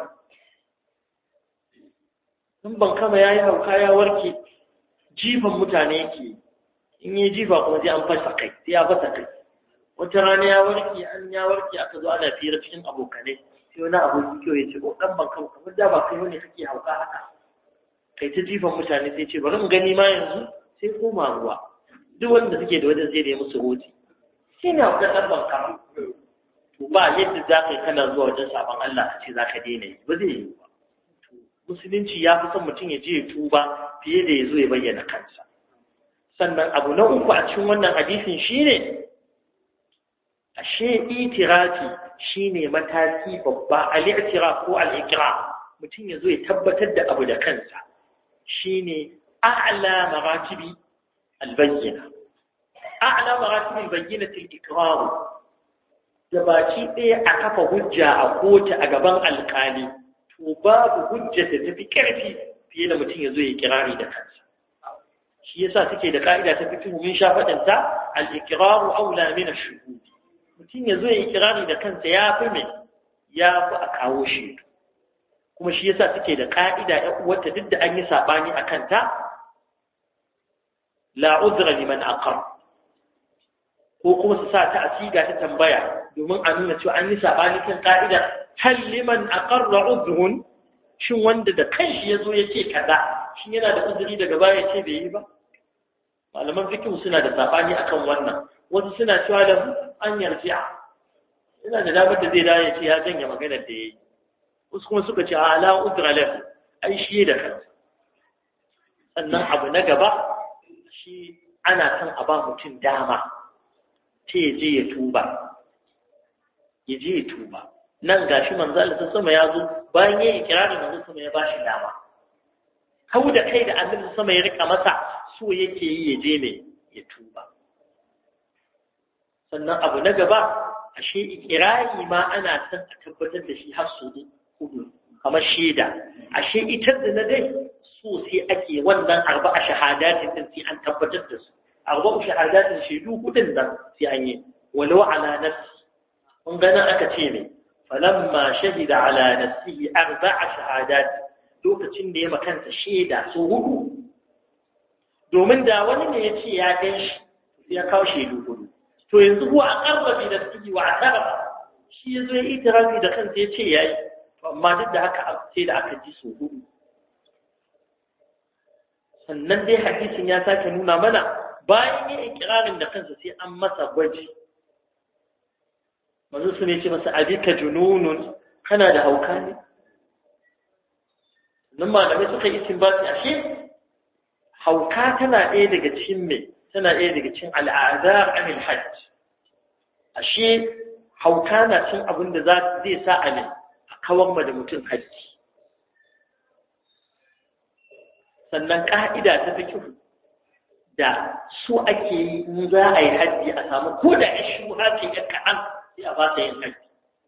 Speaker 1: Ɗan bankama ya yi hauka ya warke, jifan mutane yake, in yi jifa kuma sai an fasa kai, sai ya fasa kai. Wata rana ya warke, an ya warke aka zo ana fira cikin abokanai, sai wani aboki kyau ya ce, o ɗan bankama, kamar da ba kai wani kake hauka haka. Kai ta jifan mutane sai ce, bari mu gani ma yanzu sai koma ruwa. Duk wanda suke da wajen sai da ya musu hoji. Shi ne haukar ɗan bankama. Ba yadda za ka yi kana zuwa wajen sabon Allah a ce za ka daina yi, ba zai yi ba. Musulunci ya fi son mutum ya je ya tuba fiye da ya zo ya bayyana kansa. Sannan abu na uku a cikin wannan hadisin shi ne, ashe itirafi shi ne mataki babba, al'itira ko al'ikira, mutum ya zo ya tabbatar da abu da kansa. Shi ne a'la maratibi al-bayyina. A'la maratibi al-bayyina til-ikraru. Da baki ɗaya a kafa hujja a kotu a gaban alƙali, to babu hujja da tafi ƙarfi fiye da mutum ya zo ya kirari da kansa. Shi yasa suke da ka'ida ta fiqh mun sha faɗanta al-iqraru aula min ash-shuhud. Mutum ya zo ya kirari da kansa ya fi me ya fi a kawo shi. Kuma shi yasa suke da ka'ida ya uwarta duk da an yi sabani akan ta la uzra liman aqar. Ko kuma su sa ta asiga ta tambaya domin a nuna cewa an yi saɓani kan ƙa'ida hal liman aqarra udhrun, shin wanda da kanshi yazo yace kaza shin yana da uzuri daga baya yace bai yi ba. Malaman fiqh suna da saɓani akan wannan, wasu suna cewa da an yarji'a, yana da damar da zai dawo yace ya janye maganar da yayi. Wasu kuma suka ce ala udra lahu, ai shi da kansa. Sannan abu na gaba shi ana son a ba mutum dama ta je ya tuba. ya je ya tuba. Nan gashi manzo Allah sama ya zo bayan yayin ikirari manzo sama ya bashi dama. Kau da kai da annabi sama ya rika masa so yake yi ya je ne ya tuba. Sannan abu na gaba ashe ikirari ma ana son a tabbatar da shi har su hudu kamar shaida. Ashe ita da na dai so sai ake wannan arba'a shahadatin din sai an tabbatar da su. Arba'u shahadatin shaidu hudun nan sai an yi walau ala nafsi. Kun ganin aka ce ne falamma shahida ala nafsihi arba'a shahadat, lokacin da ya makanta shaida so hudu. Domin da wani ne ya ce ya gan shi sai ya kawo shaidu hudu, to yanzu huwa aqarra bi nafsihi wa atarafa, shi yazo ya itirafi da kansa ya ce yayi, to amma duk da haka sai da aka ji so hudu. Sannan dai hadisin ya sake nuna mana bayan yin ikirarin da kansa sai an masa gwaji. Manzo su ne ce masa abika jununun, kana da hauka ne? Nan malamai suka yi istinbati ashe hauka tana ɗaya daga cikin me tana ɗaya daga cikin al'adar anil hajj, ashe hauka na cin abin da zai sa a ne a kawar ma da mutum haddi. Sannan ƙa'ida ta fikihu da su ake yi in za a yi haddi a samu ko da ya shi ce ya kaɗan sai a ba ta yin haddi.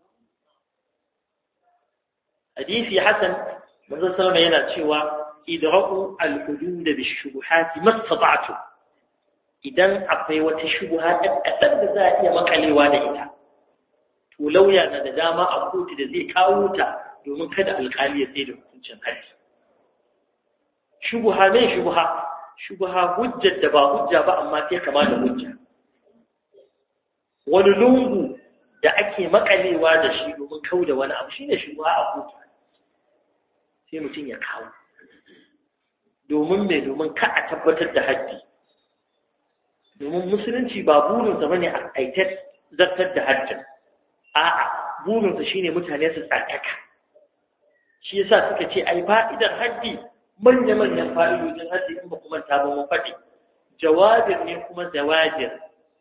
Speaker 1: Hadisi Hassan manzon sallama yana cewa idra'u al-hudud bi-shubuhati mastata'tu. Idan akwai wata shubha kaɗan da za a iya makalewa da ita, to lauya na da dama a kotu da zai kawo ta domin kada alƙali ya tsaye da hukuncin haddi. Shubha ne shubha, shubha hujjar da ba hujja ba amma sai kama da hujja. Wani lungu da ake makalewa da shi domin kau da wani abu shine shubha a kotu. Sai mutum ya kawo. Domin me domin ka a tabbatar da haddi. Domin musulunci ba burinsa bane a aitar zartar da haddin. A'a, burinsa shine mutane su tsakaka. Shi yasa suka ce ai fa'idar haddi manya-manyan fa'idojin haddi in ba kuma ta ba mun faɗi. Jawabir ne kuma zawajir.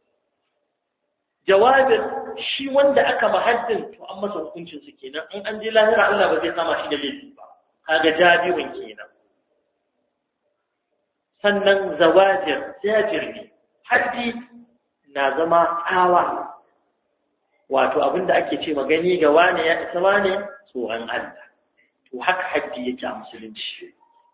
Speaker 1: Jawabir shi wanda aka mahaddin to an masa hukuncin su kenan in an je lahira Allah ba zai kama shi da laifi ba. Kaga jabirun kenan. Sannan zawajir zajir ne. Haddi na zama tsawa. Wato abinda ake ce magani ga wane ya isa wane tsoron Allah. To haka haddi yake a musulunci.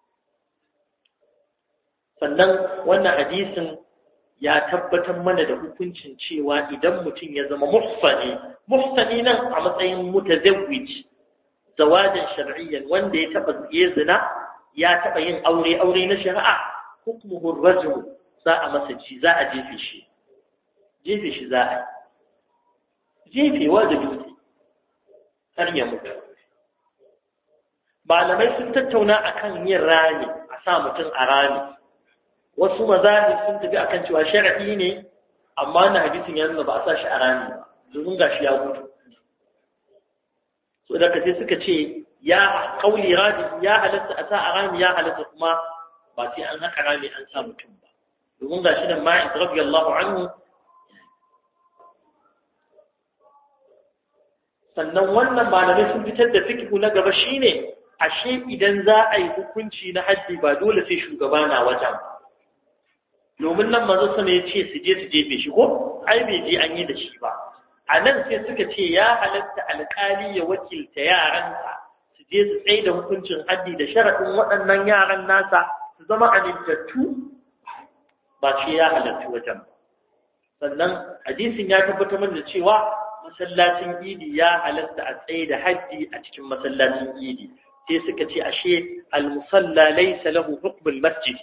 Speaker 1: Sannan wannan hadisin ya tabbatar mana da hukuncin cewa idan mutum ya zama muhsani, muhsani nan a matsayin mutazawwij, zawajin shar'iyyan wanda ya taba zina, ya taba yin aure aure na shari'a, hukmuhu rajul za a masa ji za a jefe shi. Jefe shi za a jefe wajibi ne har ya mutu. Malamai sun tattauna akan yin rami, a sa mutum a rami. Wasu mazahib sun tafi akan cewa shar'i ne, amma na hadisin ya nuna ba a sa shi a rami ba, domin gashi ya mutu. So da kace suka ce ya kauli radi ya halatta a sa a rami, ya halatta kuma ba sai an haka rami an sa mutum ba. Domin gashi da Ma'is radiyallahu anhu. Sannan wannan malamai sun fitar da fikihu na gaba shine ashe idan za a yi hukunci na haddi ba dole sai shugaba na wajen. Domin nan manzo sama ya ce su je su jefe shi ko ai bai je an yi da shi ba. A nan sai suka ce ya halatta alƙali ya wakilta yaransa su je su tsaye da hukuncin haddi da sharaɗin waɗannan yaran nasa su zama amintattu, ba shi ya halatta wajen. Sannan hadisin ya tabbatar mana da cewa masallacin idi ya halatta a tsaye da haddi a cikin masallacin idi. Sai suka ce ashe al-musalla laysa lahu hukmul masjid.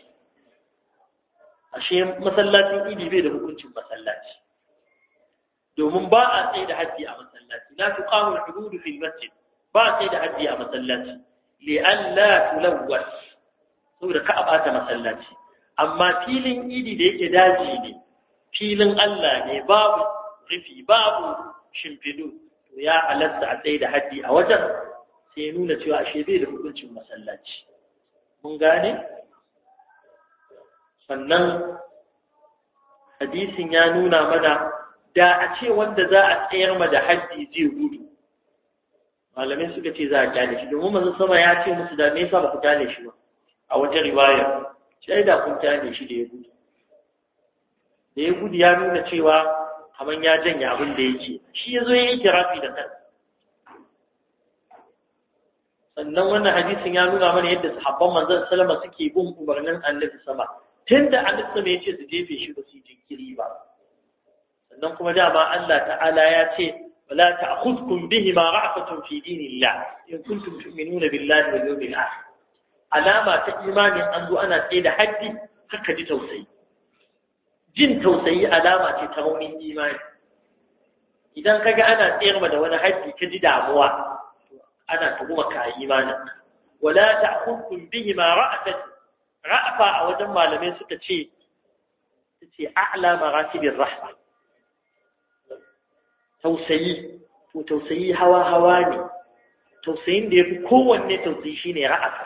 Speaker 1: Ashe masallacin idi bai da hukuncin masallaci. Domin ba a tsaye da haddi a masallaci. La tuqamu al-hudud fi al-masjid. Ba a tsaye da haddi a masallaci. Li'alla tulawwas. Saboda ka a bata masallaci. Amma filin idi da yake daji ne, filin Allah ne, babu rufi, babu shimfidu, to ya halatta a tsaye da haddi a wajen, sai nuna cewa ashe bai da hukuncin masallaci. Mun gane? Sannan hadisin ya nuna mana da a ce wanda za a tsayar ma da haddi zai gudu. Malamai suka ce za a kyale shi, domin manzon sama ya ce musu da me yasa ba ku kyale shi ba a wajen riwaya. Sai da kun kyale shi da ya gudu. Da ya gudu ya nuna cewa kamar ya janye abin da yake. Shi ya zo ya yi kirafi da kan. Sannan wannan hadisin ya nuna mana yadda sahabban manzon sallama suke bin umarnin annabi sama. Tunda annabi sama ya ce su jefe shi ba su yi jinkiri ba. Sannan kuma dama Allah ta'ala ya ce wala ta'khudhukum bihima ra'fatun fi dinillah in kuntum tu'minuna billahi wal yawmil akhir. Alama ta imanin an zo ana tsaye da haddi haka ji tausayi. Jin tausayi alama ce ta raunin imani. Idan kaga ana tsayar da wani haddi ka ji damuwa, ana tuhuma ka imanin. Wala ta'khudhukum bihima ra'fat. Ra'fa a wajen malamai suka ce ce a'la maratibir rahma. Tausayi, to tausayi hawa hawa ne. Tausayin da yafi kowanne tausayi shine ra'afa.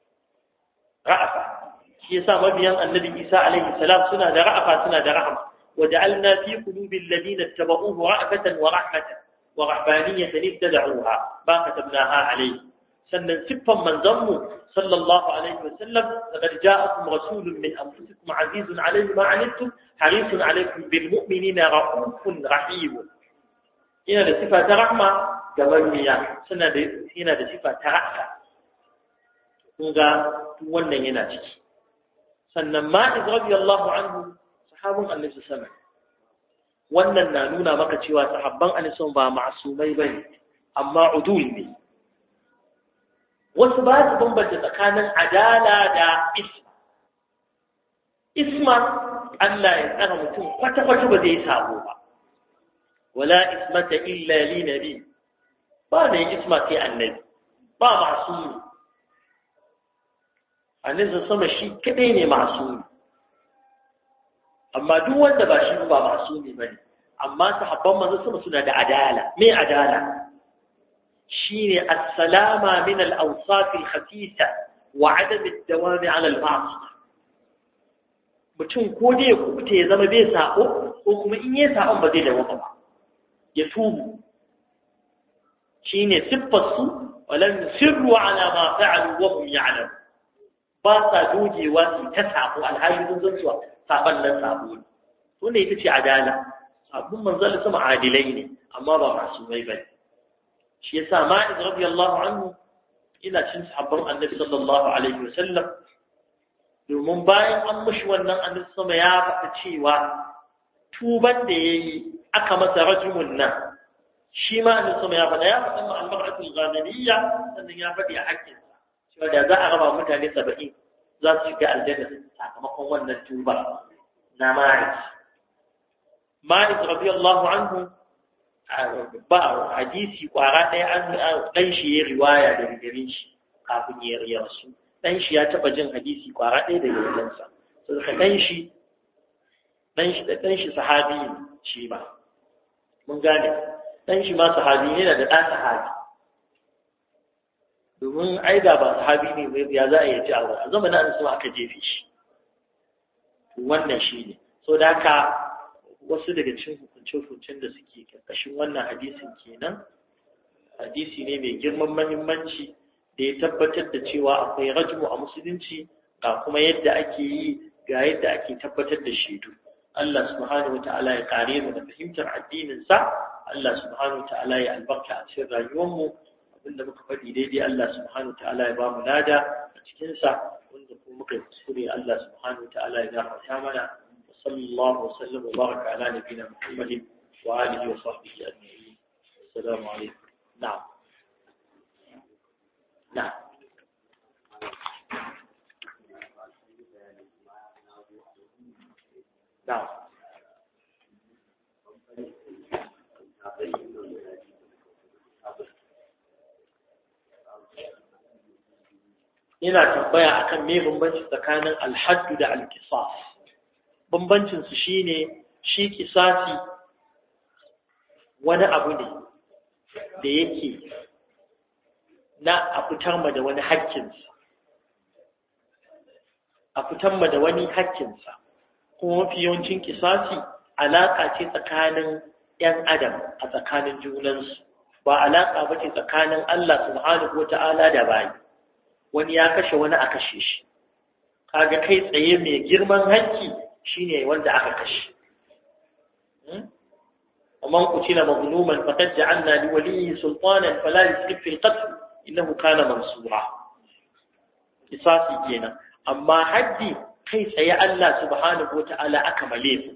Speaker 1: Ra'afa shi yasa mabiyan annabi Isa alaihi salam suna da ra'afa suna da rahama. وجعلنا في قلوب الذين اتبعوه رأفة ورحمة ورهبانية ابتدعوها ما كتبناها عليه سنن سفا من ذمه صلى الله عليه وسلم لقد جاءكم رسول من أنفسكم عزيز عليه ما عنتم حريص عليكم بالمؤمنين رؤوف رحيم هنا ده صفة رحمة جمالية سنة هنا ده صفة رأفة kunga wannan yana ciki sannan Ma'iz radiyallahu anhu sahabban Annabi sallallahu alaihi wannan na nuna maka cewa sahabban Annabi ba ma'sumai bane amma udul ne wasu ba su bambanta tsakanin adala da isma isma Allah ya tsara mutum kwata kwata ba zai sabo ba wala ismata illa li nabi ba da isma sai annabi ba ma'sumi annabi sama shi kadai ne masumi amma duk wanda ba shi ba masumi bane amma sahabban manzo sama suna da adala me adala shine as-salama min al-awsaf al-khafisa wa adam ad-dawam ala al-ma'siyah mutum ko dai ku fita ya zama bai sako ko kuma in yayi sakon ba zai dawo ba ya tubu shine siffar su walam sirru ala ma fa'alu wa hum ya'lamun ba sa dogewa su ta sabo alhali sun san cewa saban nan sabo ne to ne ita ce adala sabon manzal sama adilai ne amma ba masu mai bane shi yasa Ma'iz radiyallahu anhu ina cin sahabban Annabi sallallahu alaihi wasallam domin bayan an mushi wannan Annabi sama ya faɗa cewa tuban da yayi aka masa rajumun nan shi ma Annabi sama ya faɗa ya faɗa ma al-mar'atul ghaniyya sannan ya faɗi a hakkin da za a raba mutane saba'in za su shiga aljanna sakamakon wannan tuba na Ma'iz. Ma'iz radiyallahu anhu ba hadisi kwara ɗaya an ɗan shi ya riwaya daga gare shi kafin ya rasu. Ɗan shi ya taɓa jin hadisi kwara ɗaya daga wajensa. Saboda ɗan shi ɗan shi ɗan shi sahabi shi ba. Mun gane ɗan shi ma sahabi ne da ɗan sahabi. domin aida ba sahabi ne ya za a yi jawo a zamanin annabi aka jefe shi wannan shine so da haka wasu daga cikin hukunce-hukuncen da suke karkashin wannan hadisin kenan hadisi ne mai girman muhimmanci da ya tabbatar da cewa akwai rajmu a musulunci ga kuma yadda ake yi ga yadda ake tabbatar da shaidu Allah subhanahu wata'ala ya kare mu da fahimtar addinin sa Allah subhanahu wata'ala ya albarka a cikin rayuwar mu abinda muka faɗi daidai Allah subhanahu ta'ala ya ba mu lada a cikin sa wanda kuma muka kuskure Allah subhanahu ta'ala ya gafarta mana wa sallallahu wa sallam wa baraka ala nabiyina Muhammadin wa alihi wa sahbihi ajma'in assalamu alaikum na'am na'am na'am ina tambaya akan me bambanci tsakanin alhaddu da alqisas bambancin su shine shi qisasi wani abu ne da yake na a fitar ma da wani haƙƙinsa a fitar ma da wani haƙƙinsa kuma mafi yawancin qisasi alaƙa ce tsakanin ‘yan adam a tsakanin junansu ba alaƙa ba ce tsakanin Allah subhanahu wa ta'ala da bayi wani ya kashe wani a kashe shi kaga kai tsaye mai girman haƙƙi shine wanda aka kashe ومن قتل مظلوما فقد جعلنا لوليه سلطانا فلا يسرف في القتل انه كان منصورا قصاصي kenan amma haddi kai tsaye Allah subhanahu wataala aka male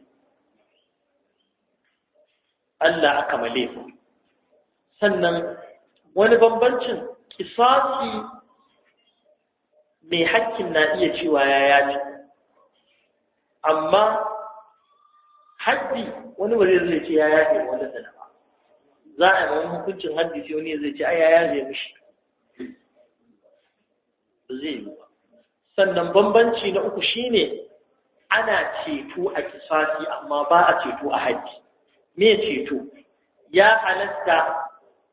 Speaker 1: Allah aka male sannan wani bambancin qisasi mai hakkin na iya cewa ya yaci amma haddi wani wani zai ce ya yaje wanda da ba za a yi wani hukuncin haddi sai wani zai ce ai ya yaje mishi zai yi ba sannan bambanci na uku shine ana ceto a kisasi amma ba a ceto a haddi me ceto ya halatta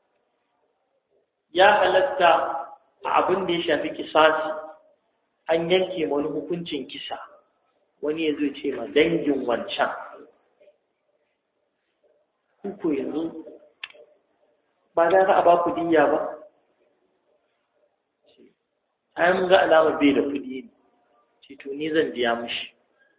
Speaker 1: ya halatta a abin da ya shafi kisasi an yanke wani hukuncin kisa wani ya zai ce ma dangin wancan ku ko yanzu ba za a ba ku diya ba ai mun ga alamar bai da kuɗi ne ce to ni zan biya mishi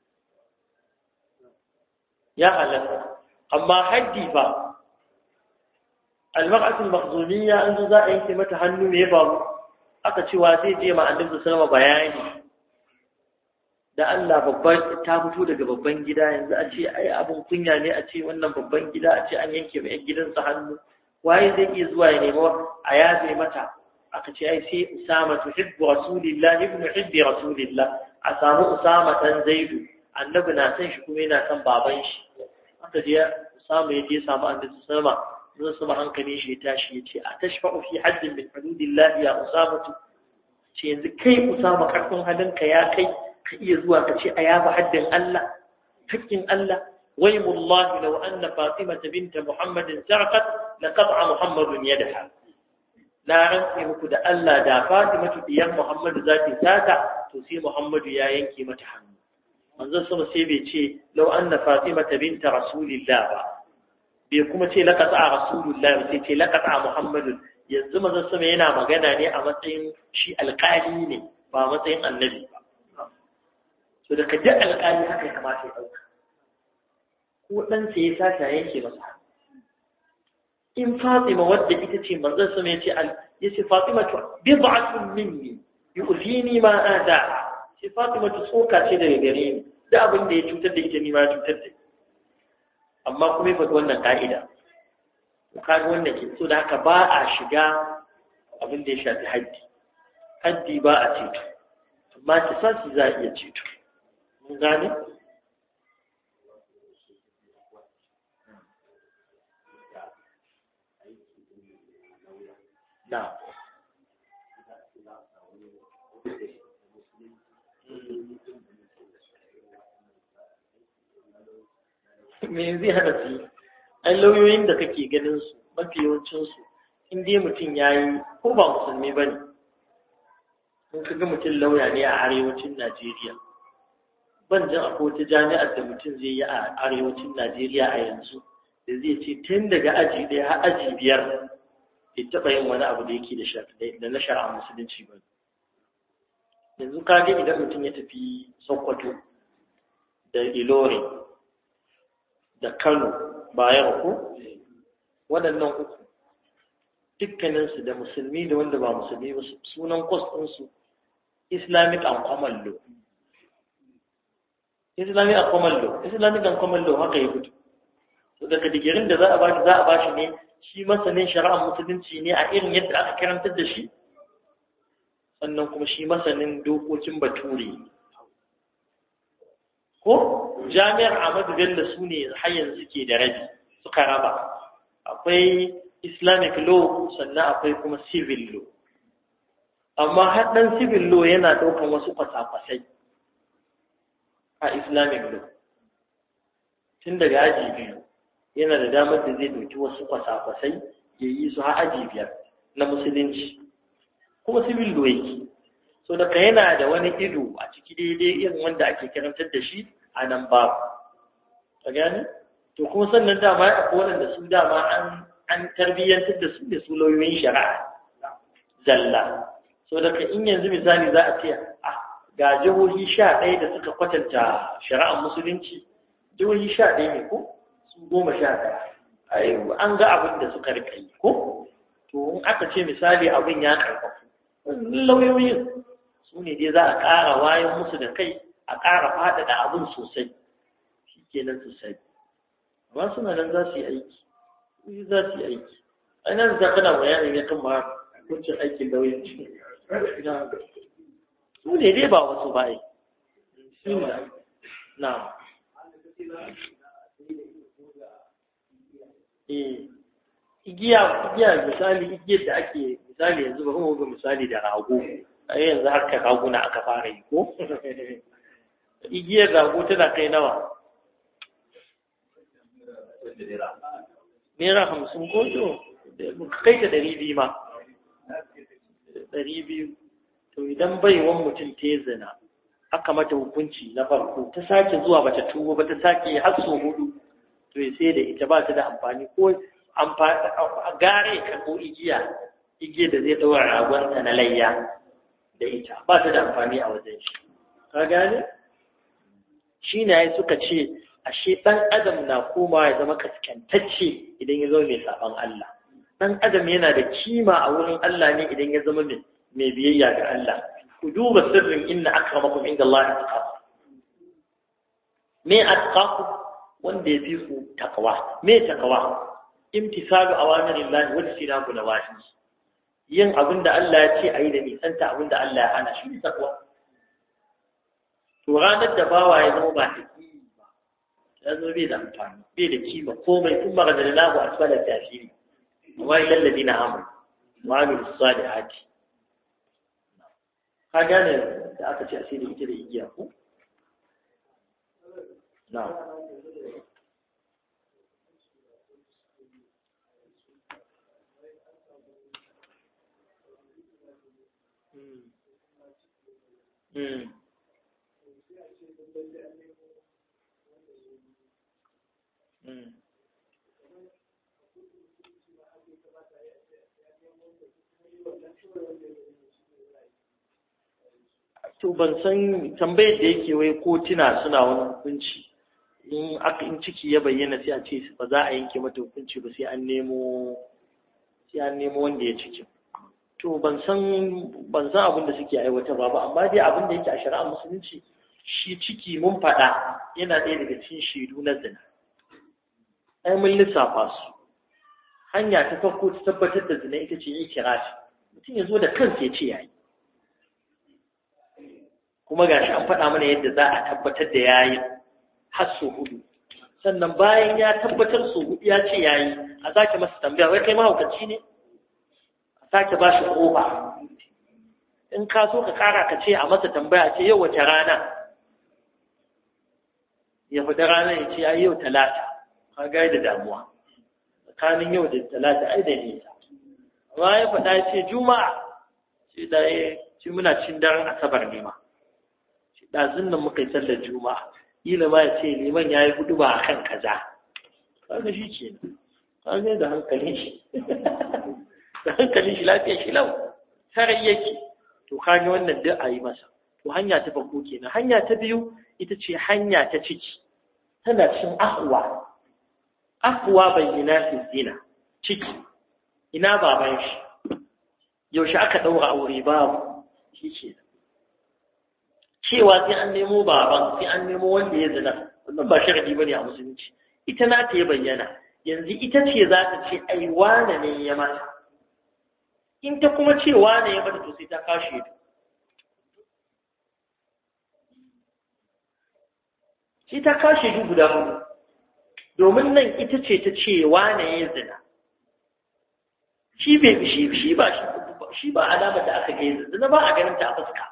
Speaker 1: ya halatta amma haddi ba al-mar'atul makhzumiyya an za a yanke mata hannu ne ba aka cewa zai je ma annabi sallallahu alaihi bayani da Allah babban ta fito daga babban gida yanzu a ce ai abun kunya ne a ce wannan babban gida a ce an yanke mai gidansa hannu waye zai iya zuwa ya nemo a yaze mata aka ce ai sai Usama tuhibbu Rasulillah ibn hibbi Rasulillah a samu Usama dan Zaidu annabi na san shi kuma yana san baban shi aka je Usama ya je samu annabi sallama zai sama hankali shi ya tashi ya ce a tashfa'u fi haddin min hududillah ya Usama ce yanzu kai Usama karfin halinka ya kai ka iya zuwa ka ce a yaba haddin Allah hakkin Allah waymullahi law anna Fatimah bint Muhammadin sarqat laqat'a Muhammadun yadaha la rantsi muku da Allah da Fatimatu diyar Muhammadu zaki sata to sai Muhammadu ya yanke mata hannu manzon sama sai bai ce law anna Fatimata bint Rasulillah ba bai kuma ce laqata Rasulullah sai ce laqata Muhammadu yanzu manzon sama yana magana ne a matsayin shi alƙali ne ba matsayin annabi ba so da kaje alƙali haka ya kamata ya dauka ko dan sai ya sata yanke masa in Fatima wadda ita ce manzon sama yace al yace Fatima bid'atun minni yu'zini ma ada ce Fatima tsoka ce daga gare ni da abin da ya cutar da ita ni ma cutar da amma kuma fa wannan ka'ida kaga wanda ke so da haka ba a shiga abin da ya shafi haddi haddi ba a ceto amma kisasi za a iya ceto mun gane na me zai hana su ai lauyoyin da kake ganin su mafi yawancin su in dai mutum yayi ko ba musulmi bane in kaga mutum lauya ne a arewacin Najeriya ban jin akwai wata jami'ar da mutum zai yi a arewacin Najeriya a yanzu da zai ce tun daga aji ɗaya har aji biyar bai taɓa yin wani abu da yake da shafi da na shari'a musulunci ba yanzu ka ga idan mutum ya tafi Sokoto da Ilori da Kano bayan ku waɗannan uku dukkaninsu da musulmi da wanda ba musulmi ba sunan kwas ɗinsu Islamic and Common Law Islamic and Common Law Islamic and Common Law haka ya fito to daga digirin da za a bashi za a bashi ne shi masanin shari'ar musulunci ne a irin yadda aka karantar da shi sannan kuma shi masanin dokokin bature ko jami'ar Ahmadu Bello su ne har yanzu ke da rabi suka raba akwai Islamic law sannan akwai kuma civil law amma har dan civil law yana daukan wasu kwasa-kwasai a Islamic law tun daga aji biyu yana da damar da zai dauki wasu kwasa-kwasai ya yi su har aji biyar na musulunci kuma civil law yake so da yana da wani ido a ciki daidai irin wanda ake karantar da shi a nan babu ka gane to kuma sannan dama akwai waɗanda su dama an an tarbiyyantar da su da su lauyoyin shari'a zalla so da in yanzu misali za a ce ah ga jihohi sha ɗaya da suka kwatanta shari'ar musulunci jihohi sha ɗaya ne ko su goma sha ɗaya ai an ga abin da suka rika yi ko to in aka ce misali abin ya karfafu lauyoyin su ne dai za a ƙara wayan musu da kai a ƙara faɗaɗa abin sosai shi kenan sosai amma suna nan za su yi aiki su za su yi aiki a nan za kana bayanin ya kan ma hukuncin aikin lauyanci su ne dai ba wasu ba yi su ne na igiya igiya misali igiyar da ake misali yanzu ba kuma ga misali da rago a yanzu har ka raguna aka fara yi ko igiyar rago tana kai nawa naira hamsin ko to kai ta ɗari biyu ma ɗari biyu to idan baiwan mutum ta yi zina aka mata hukunci na farko ta sake zuwa bata tuwo ba ta sake har so hudu to sai da ita ba ta da amfani ko amfani gare ka ko igiya igiya da zai ɗaura ragonta na layya da ita ba ta da amfani a wajen shi ka gane shi ne ya suka ce ashe ɗan adam na koma ya zama kaskantacce idan ya zama mai saɓan Allah ɗan adam yana da kima a wurin Allah ne idan ya zama mai biyayya ga Allah ku duba sirrin inna akramakum inda Allah atqakum me atqakum wanda ya fi ku taqwa me taqwa imtisalu awamirillahi wa istinabu nawahi yin abinda Allah ya ce ayi da nisanta abinda Allah ya hana shi ne taqwa to ranar da bawa ya zama ba ta ki ba ya zo bai da amfani bai da kima komai kun ba da lahu asfala tafiri wa ila alladina amanu wa amilus salihati ka gane da aka ce asiri ita da igiya ko na Mm. Mm. To ban san tambayar da yake wai kotuna suna wani hukunci in aka in ciki ya bayyana sai a ce ba za a yanke mata hukunci ba sai an nemo sai an nemo wanda ya ciki to ban san ban san abin da suke aiwata ba amma dai abin da yake a shari'ar musulunci shi ciki mun faɗa yana ɗaya daga cikin shaidu na zina ai mun lissafa su hanya ta farko ta tabbatar da zina ita ce ikirafi mutum ya zo da kansa ya ce yayi kuma gashi an faɗa mana yadda za a tabbatar da yayi har so hudu sannan bayan ya tabbatar so hudu ya ce yayi a sake masa tambaya wai kai mahaukaci ne a sake ba shi ƙofa in ka so ka kara ka ce a masa tambaya ce yau wace rana ya faɗi ranar ya ce ai yau talata ka ga da damuwa tsakanin yau da talata ai da nisa amma ya faɗa ya ce juma'a ce da ya ce muna cin daren asabar ne ma ce ɗazun nan muka yi sallar juma'a kila ma ya ce liman ya yi hudu ba a kan kaza kaga shi ke nan kaga da hankalin shi da hankalin shi lafiya shi lau sarai yake to kaga wannan duk a yi masa to hanya ta farko kenan hanya ta biyu ita ce hanya ta ciki tana cin ahwa ahwa bayyana fi zina ciki ina baban shi yaushe aka daura aure babu shi ke cewa sai an nemo baban sai an nemo wanda ya zina wannan ba sharadi bane a musulunci ita na ta bayyana yanzu ita ce za ta ce ai wane ne ya mata in ta kuma ce wane ya mata to sai ta kashe ta shi ta kashe duk guda hudu domin nan ita ce ta ce wane ya zina shi bai shi shi ba shi ba alamar da aka gaiza zina ba a ganin ta a fuska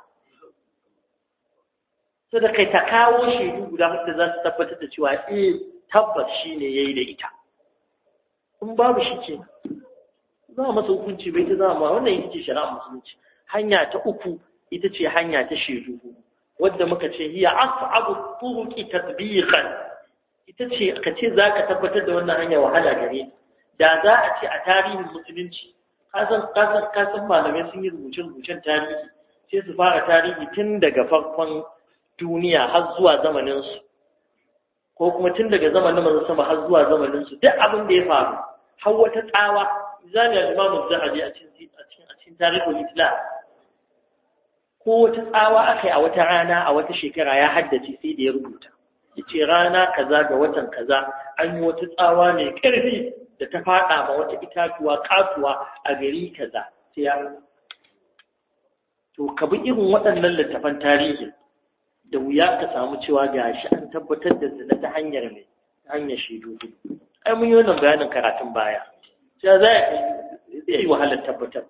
Speaker 1: so da kai ta kawo shaidu guda hudu za su tabbatar da cewa eh tabbas shi ne ya yi da ita in babu shi ke za a masa hukunci bai ta zama wannan ita ce shari'ar musulunci hanya ta uku ita ce hanya ta shaidu wadda muka ce hiya as'abu turuqi tatbiqan ita ce ka ce za ka tabbatar da wannan hanya wahala gare da za a ce a tarihin musulunci kasan kasan kasan malamai sun yi rubuce-rubucen tarihi sai su fara tarihi tun daga farkon duniya har zuwa zamaninsu ko kuma tun daga zamanin manzon sama har zuwa zamaninsu duk abin da ya faru har wata tsawa zamiya imamu zahabi a cikin a cikin a cikin tarihin islam ko wata tsawa aka yi a wata rana a wata shekara ya haddace sai da ya rubuta yace rana kaza ga watan kaza an yi wata tsawa mai ƙarfi da ta faɗa ma wata itatuwa katuwa a gari kaza sai ya to ka bi irin waɗannan littafan tarihi da wuya ka samu cewa gashi an tabbatar da zina ta hanyar ne ta hanyar shaidu ai mun yi wannan bayanin karatun baya sai za zai yi wahalar tabbatar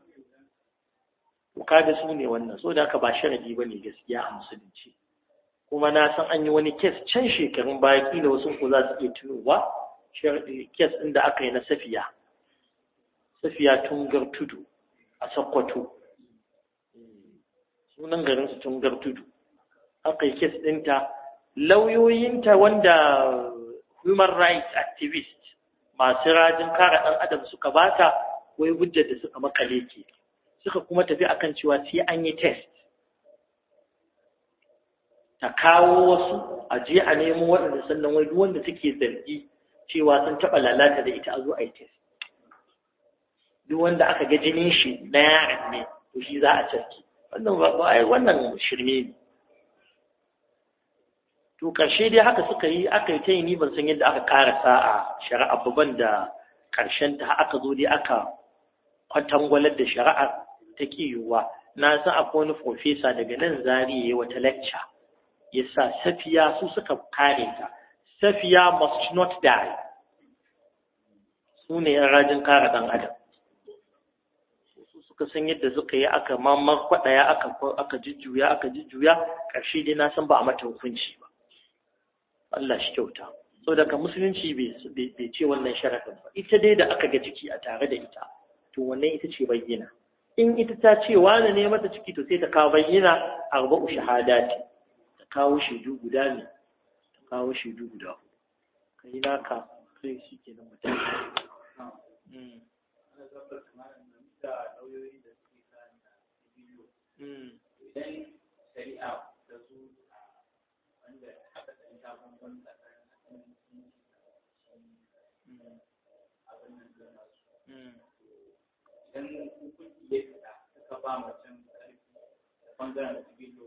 Speaker 1: to kaga su ne wannan so da haka ba sharadi bane gaskiya a musulunci kuma na san an yi wani kes can shekarun baya kila wasu ko za su iya tunowa kes ɗin da aka yi na safiya safiya tungar tudu a Sokoto sunan garin su tungar tudu aka yi kes ɗinta lauyoyinta wanda human rights activist masu rajin kare ɗan adam suka bata wai hujjar da suka makale ke suka kuma tafi akan cewa sai an yi test ta kawo wasu a je a nemo waɗanda sannan wai duk wanda suke zargi cewa sun taɓa lalata da ita a zo a yi test duk wanda aka ga jinin shi na yaron ne to shi za a caski wannan ba ai wannan shirme ne to ƙarshe dai haka suka yi aka yi ta yi ni ban san yadda aka ƙarasa a shari'a babban da ƙarshen ta aka zo dai aka kwatangwalar da shari'ar ta kiyuwa na san akwai wani profesa daga nan Zariya ya wata lecture ya sa Safiya su suka kare ta Safiya must not die su ne yan rajin kare ɗan adam su suka san yadda suka yi aka mamman kwaɗaya aka aka jujjuya aka jujjuya ƙarshe dai na san ba a mata hukunci ba Allah shi kyauta so daga musulunci bai ce wannan sharafin ba ita dai da aka ga ciki a tare da ita to wannan ita ce bayyana in ita ta ce wani ne mata ciki to sai ta kawo bayyana arba'u shahadati ta kawo shaidu guda ne ta kawo shaidu guda kai naka kai shi ke nan mutum
Speaker 2: idan shari'a da su wanda aka san ta bambam tsakanin abin nan da nasu idan hukunci ya fita suka ba mutum bangaren civil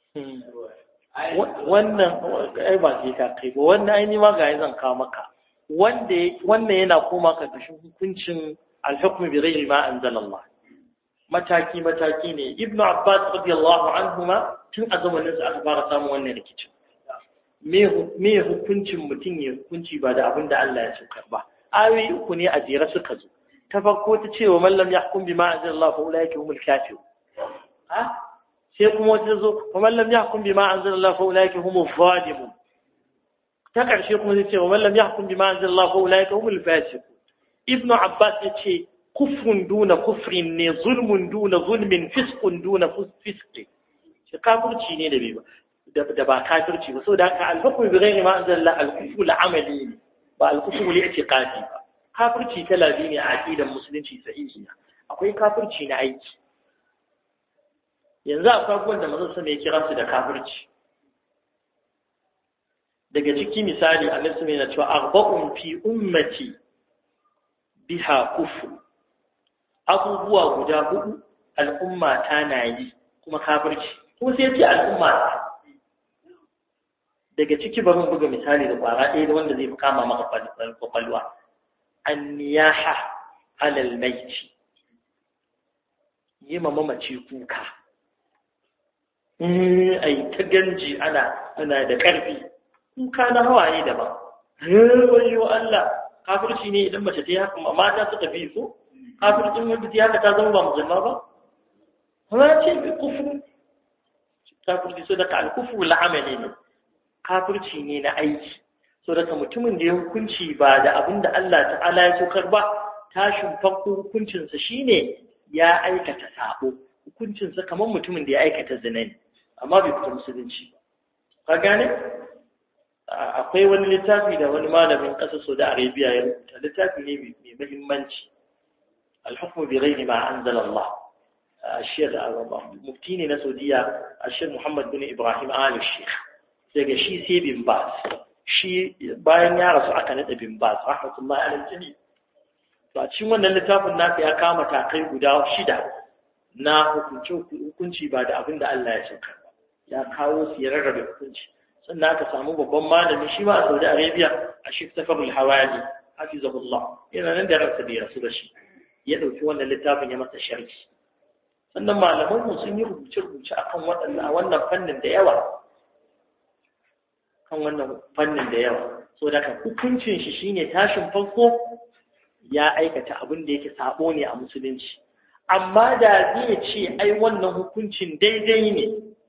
Speaker 1: wannan ai ba sai ka kai ba wannan ai ni ma ga zan kawo maka wanda wannan yana koma karkashin hukuncin al-hukm bi ghayri ma anzalallah mataki mataki ne ibnu abbas radiyallahu anhuma tun a zamanin sa aka fara samun wannan rikicin me me hukuncin mutum ya hukunci ba da abin da Allah ya saukar ba ayoyi uku ne a jere suka zo ta farko ta ce wa man lam yahkum bima anzalallahu fa ulaika humul kafirun ha sai kuma wata zo wa man lam yahkum bima anzalallahu fa ulaika humuz zalimun ta karshe kuma zai ce wa man lam yahkum bima anzalallahu fa ulaika humul fasiqun ibnu abbas ya ce kufrun duna kufrin ne zulmun duna zulmin fiskun duna fiski shi kafirci ne da bai da ba kafirci ba saboda haka al-hukmu bi ghairi ma anzala al-kufru al-amali ne ba al-kufru li-i'tiqadi ba kafirci talabi ne a aqidar musulunci sahihiya akwai kafirci na aiki yanzu akwai abubuwan da manzon sama ya kira su da kafirci daga ciki misali annabi sama yana cewa arba'un fi ummati biha kufru abubuwa guda hudu al'umma ta na yi kuma kafirci ko sai ce al'umma ta daga ciki bari mu buga misali da kwara ɗaya da wanda zai fi kama maka kwakwalwa anniyaha alal maiti yi ma mamaci kuka ai ta ganji ana ana da ƙarfi kuka na hawaye daban wayo Allah kafirci ne idan mace ta yi haka mata suka fi so kafircin wanda ta haka ta zama ba musulma ba kuma ce bi kufu kafirci so daga alkufu la'amali ne kafirci ne na aiki so daga mutumin da ya hukunci ba da abin da Allah ta'ala ya sokar ba tashin farko hukuncinsa shine ya aikata sabo hukuncinsa kamar mutumin da ya aikata zina ne amma bai fita musulunci ba ka gane akwai wani littafi da wani malamin ƙasar Saudi Arabia ya rubuta littafi ne mai muhimmanci al-hukm bi ghairi ma anzala Allah Sheikh mufti ne na Saudiya Sheikh Muhammad bin Ibrahim Ali Sheikh daga shi sai bin Baz shi bayan ya rasu aka nada bin Baz rahmatullahi alaihi jami to a cikin wannan littafin nasa ya kama takai guda shida na hukunci hukunci ba da abin da Allah ya saka ya kawo su ya rarrabe hukunci sannan aka samu babban malami shi ma a Saudi Arabia a Sheikh Safarul Hawali hafizahullah yana nan da ransa bai rasu da shi ya dauki wannan littafin ya masa sharhi sannan malaman mu sun yi rubuce-rubuce akan waɗannan wannan fannin da yawa kan wannan fannin da yawa so daga hukuncin shi shine tashin farko ya aikata abin da yake sabo ne a musulunci amma da zai ce ai wannan hukuncin daidai ne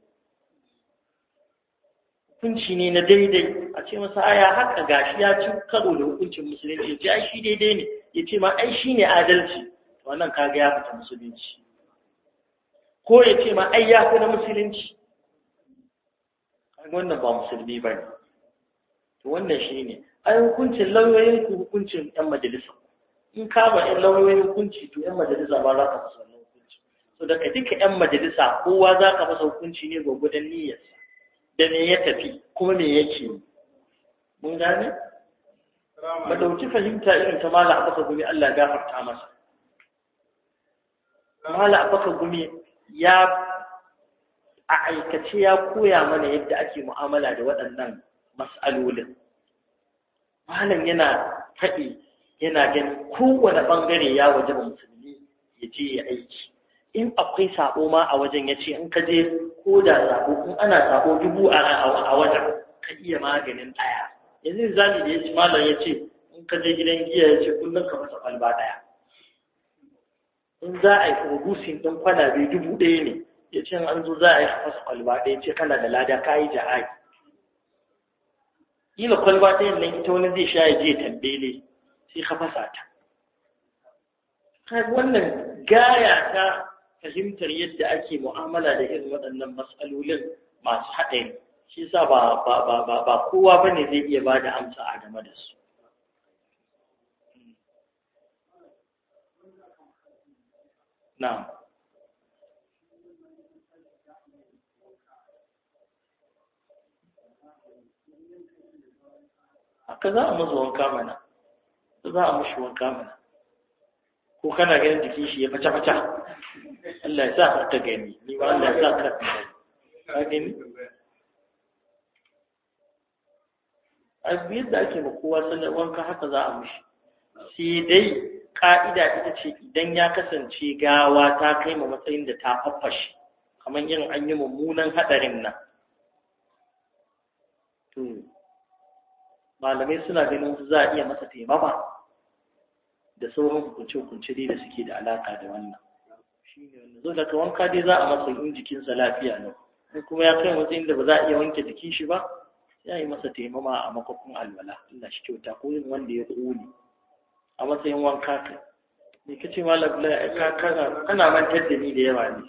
Speaker 1: hukunci ne na daidai a ce masa aya haka gashi ya ci karo da hukuncin musulunci ya ce ai shi daidai ne ya ce ma ai shi ne adalci wannan kaga ya fita musulunci ko ya ce ma ai ya fi na musulunci kaga wannan ba musulmi ba ne to wannan shi ne ai hukuncin lauyoyin ku hukuncin yan majalisa in ka ba yan lauyoyin hukunci to yan majalisa ba za ka masa wannan hukunci so daga duka yan majalisa kowa za ka masa hukunci ne gwagwadon niyyarsa da me ya tafi kuma me yake mun gane ba dauki fahimta irin ta mala abaka gumi Allah ya gafarta masa mala abaka gumi ya a aikace ya koya mana yadda ake mu'amala da waɗannan mas'alolin malam yana faɗi yana ganin kowane ɓangare ya wajaba musulmi ya je ya aiki in akwai sabo ma a wajen ya ce in ka je ko da sabo in ana sabo dubu a wajen ka iya maganin ɗaya yanzu zami da ya ci malam ya ce in ka je gidan giya ya ce kullum ka masa kwalba ɗaya in za a yi furugusin ɗin kwalabe dubu ɗaya ne ya ce an zo za a yi masa kwalba ɗaya ce kana da lada ka yi jihadi kila kwalba ɗayan nan ita wani zai sha ya je tambele sai ka fasa ta wannan gaya ta fahimtar yadda ake mu'amala da irin waɗannan matsalolin masu haɗari shi yasa ba ba ba ba kowa bane zai iya ba da amsa a game da su na'am haka za a mazu wanka mana za a mushi wanka mana ko kana ganin jikin shi ya faca-faca Allah ya sa ka gani ni ba Allah ya sa ka ka gani a yadda ake ma kowa sanar wanka haka za a mushi sai dai ka'ida ita ce idan ya kasance gawa ta kai ma matsayin da ta faffashe kamar yin an yi mummunan hadarin nan to malamai suna ganin za a iya masa taimama da sauran hukunce-hukunce dai da suke da alaka da wannan shi ne wanda zo daga wanka dai za a masa yin jikinsa lafiya ne in kuma ya kai matsayin da ba za a iya wanke jikin shi ba ya yi masa taimama a makakun alwala Allah shi kyauta ko yin wanda ya ƙone a matsayin wanka kai me kace malam ka kana kana mantar da ni da yawa ne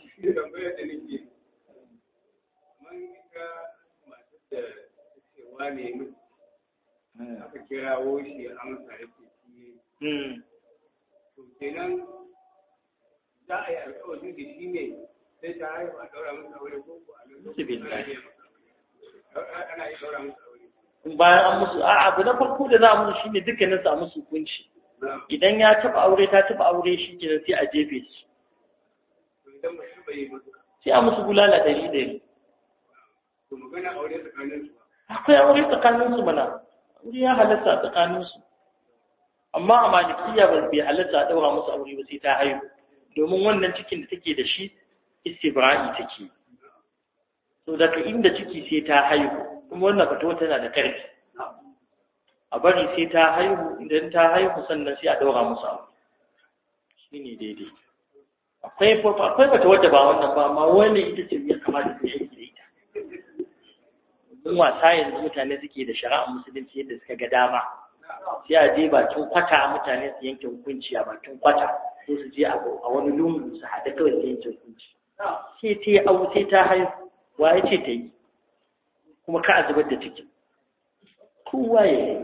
Speaker 2: aka kirawo shi amsa yake shi to kenan za a yi alƙawari da shi ne sai ta haihu a ɗaura masa aure ko ko a lokacin ana yi ɗaura masa aure
Speaker 1: bayan an musu a abu na farko da za a musu shine dukkanin su a musu hukunci idan ya taɓa aure ta taɓa aure shi kenan sai a jefe su
Speaker 2: idan ba shi bai musu
Speaker 1: sai a musu bulala ɗari ɗari
Speaker 2: to magana aure tsakanin su
Speaker 1: akwai aure tsakanin su mana aure ya halatta a tsakanin su amma a malikiya ba bai halatta a ɗaura musu aure ba sai ta haihu domin wannan cikin da take da shi istibra'i take to daga inda ciki sai ta haihu kuma wannan fatawa tana da ƙarfi a bari sai ta haihu idan ta haihu sannan sai a ɗaura musu aure shine daidai akwai akwai fatawa da ba wannan ba amma wani ita ce ya kamata ta yi da ita mun wasa yanzu mutane suke da shari'ar musulunci yadda suka ga dama sai a je bakin kwata mutane su yanke hukunci a bakin kwata sai su je a wani lungu su haɗa kawai su yanke hukunci sai ta yi abu sai ta haihu wa ya ce ta yi kuma ka a zubar da cikin kowa ya yi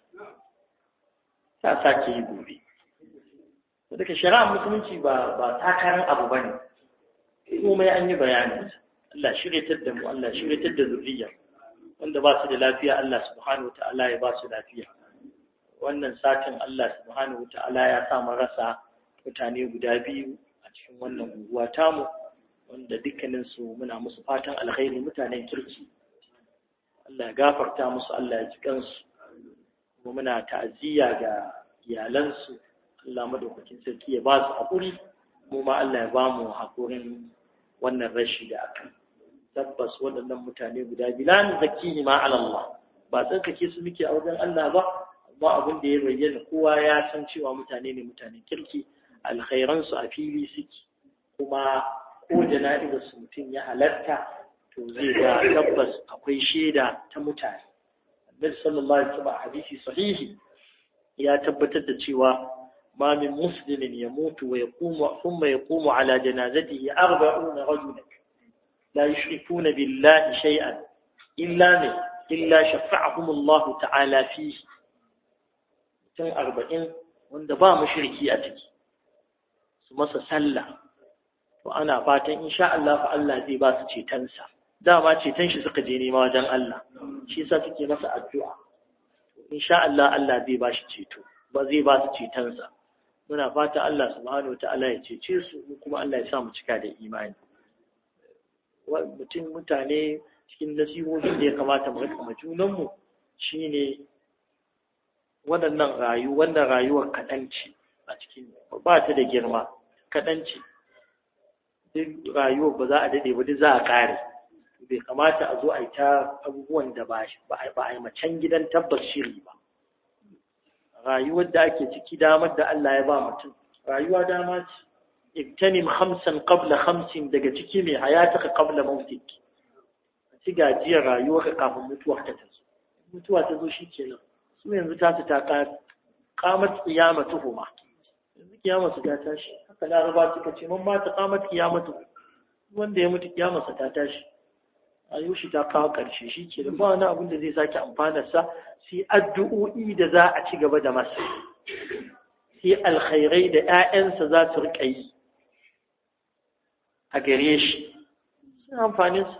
Speaker 1: ta sake yi gobe daga shari'ar musulunci ba ba takarar abu ba ne komai an yi bayanin Allah shiryatar da mu Allah shiryatar da zuriya wanda ba su da lafiya Allah subhanahu wa ta'ala ya ba su lafiya wannan satin Allah subhanahu ta'ala ya sa mu rasa mutane guda biyu a cikin wannan unguwa tamu wanda dukkanin su muna musu fatan alkhairi mutanen kirki Allah ya gafarta musu Allah ya ji kansu kuma muna ta'aziyya ga iyalansu Allah madaukakin sarki ya ba su hakuri mu ma Allah ya ba mu hakurin wannan rashi da aka tabbas waɗannan mutane guda biyu la zakkihi ma ala Allah ba tsarkake su muke a wajen Allah ba amma abin da ya bayyana kowa ya san cewa mutane ne mutanen kirki alkhairansu a fili suke kuma ko jana'izar su mutum ya halarta to zai ga tabbas akwai shaida ta mutane Annabi sallallahu alaihi wasallam hadisi sahihi ya tabbatar da cewa ma min muslimin yamutu wa yaqumu thumma yaqumu ala janazatihi arba'una rajulan la yushrikuna billahi shay'an illa illa shafa'ahum Allah ta'ala fihi mutum arba'in wanda ba mushriki a ciki su masa sallah to ana fatan insha Allah fa Allah zai ba su cetonsa dama ceton shi suka je nema wajen Allah shi yasa suke masa addu'a insha Allah Allah zai ba shi ceto ba zai ba su cetonsa muna fata Allah subhanahu wataala ya cece su kuma Allah ya sa mu cika da imani mutum mutane cikin nasihohin da ya kamata mu rika ma junanmu shine waɗannan rayu wannan rayuwar kaɗan ce a cikin ba ta da girma kaɗan ce duk rayuwar ba za a daɗe ba duk za a ƙare bai kamata a zo a yi ta abubuwan da ba a yi macen gidan tabbas shiri ba rayuwar da ake ciki damar da Allah ya ba mutum rayuwa dama ce ibtanim khamsan qabla khamsin daga ciki mai hayataka qabla mautik ci gajiyar rayuwarka kafin mutuwa ta tazo mutuwa ta zo shikenan su yanzu ta su ta qamat qiyamatuhuma yanzu kiyama su ta tashi haka laraba suka ce man mata qamat qiyamatu wanda ya mutu kiyamarsa ta tashi ayushi ta kawo ƙarshe shi ke da ba wani abin da zai sake amfanarsa sai addu'o'i da za a ci gaba da masa sai alkhairai da ‘ya'yansa za su riƙa yi a gare shi sun amfaninsa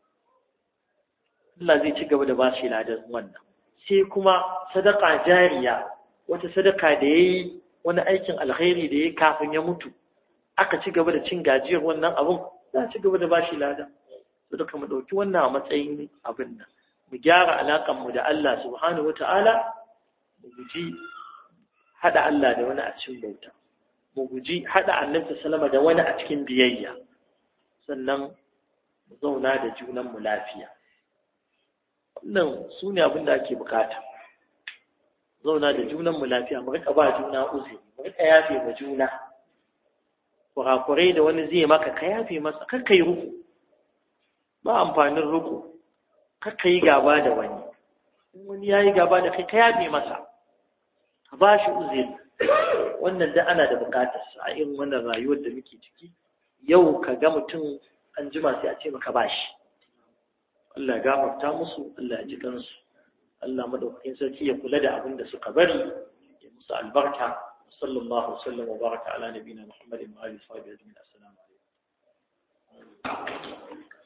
Speaker 1: Allah zai ci gaba da ba shi ladan wannan sai kuma sadaka jariya wata sadaka da ya yi wani aikin alkhairi da ya kafin ya mutu aka ci gaba da cin gajiyar wannan abin za a ci gaba da ba shi ladan su duka mu ɗauki wannan a matsayin abin nan mu gyara alaƙanmu da Allah subhanahu wata'ala mu guji haɗa Allah da wani a cikin bauta mu guji haɗa annabi sallama da wani a cikin biyayya sannan mu zauna da junanmu lafiya wannan su ne abin da ake bukata zauna da junanmu lafiya mu rika ba juna uzuri mu rika yafe ma juna kurakurai da wani zai maka ka yafe masa kar ka yi ruku ba amfanin ruku kar ka yi gaba da wani in wani ya yi gaba da kai ka yafe masa ka ba shi uzuri wannan da ana da bukatar sa a irin wannan rayuwar da muke ciki yau ka ga mutum an jima sai a ce maka ba shi Allah ya gafarta musu Allah ya ji kansu Allah madaukakin sarki ya kula da abin da suka bari ya musu albarka sallallahu alaihi wasallam wa baraka ala nabiyina Muhammadin wa alihi wa sahbihi ajma'in assalamu alaikum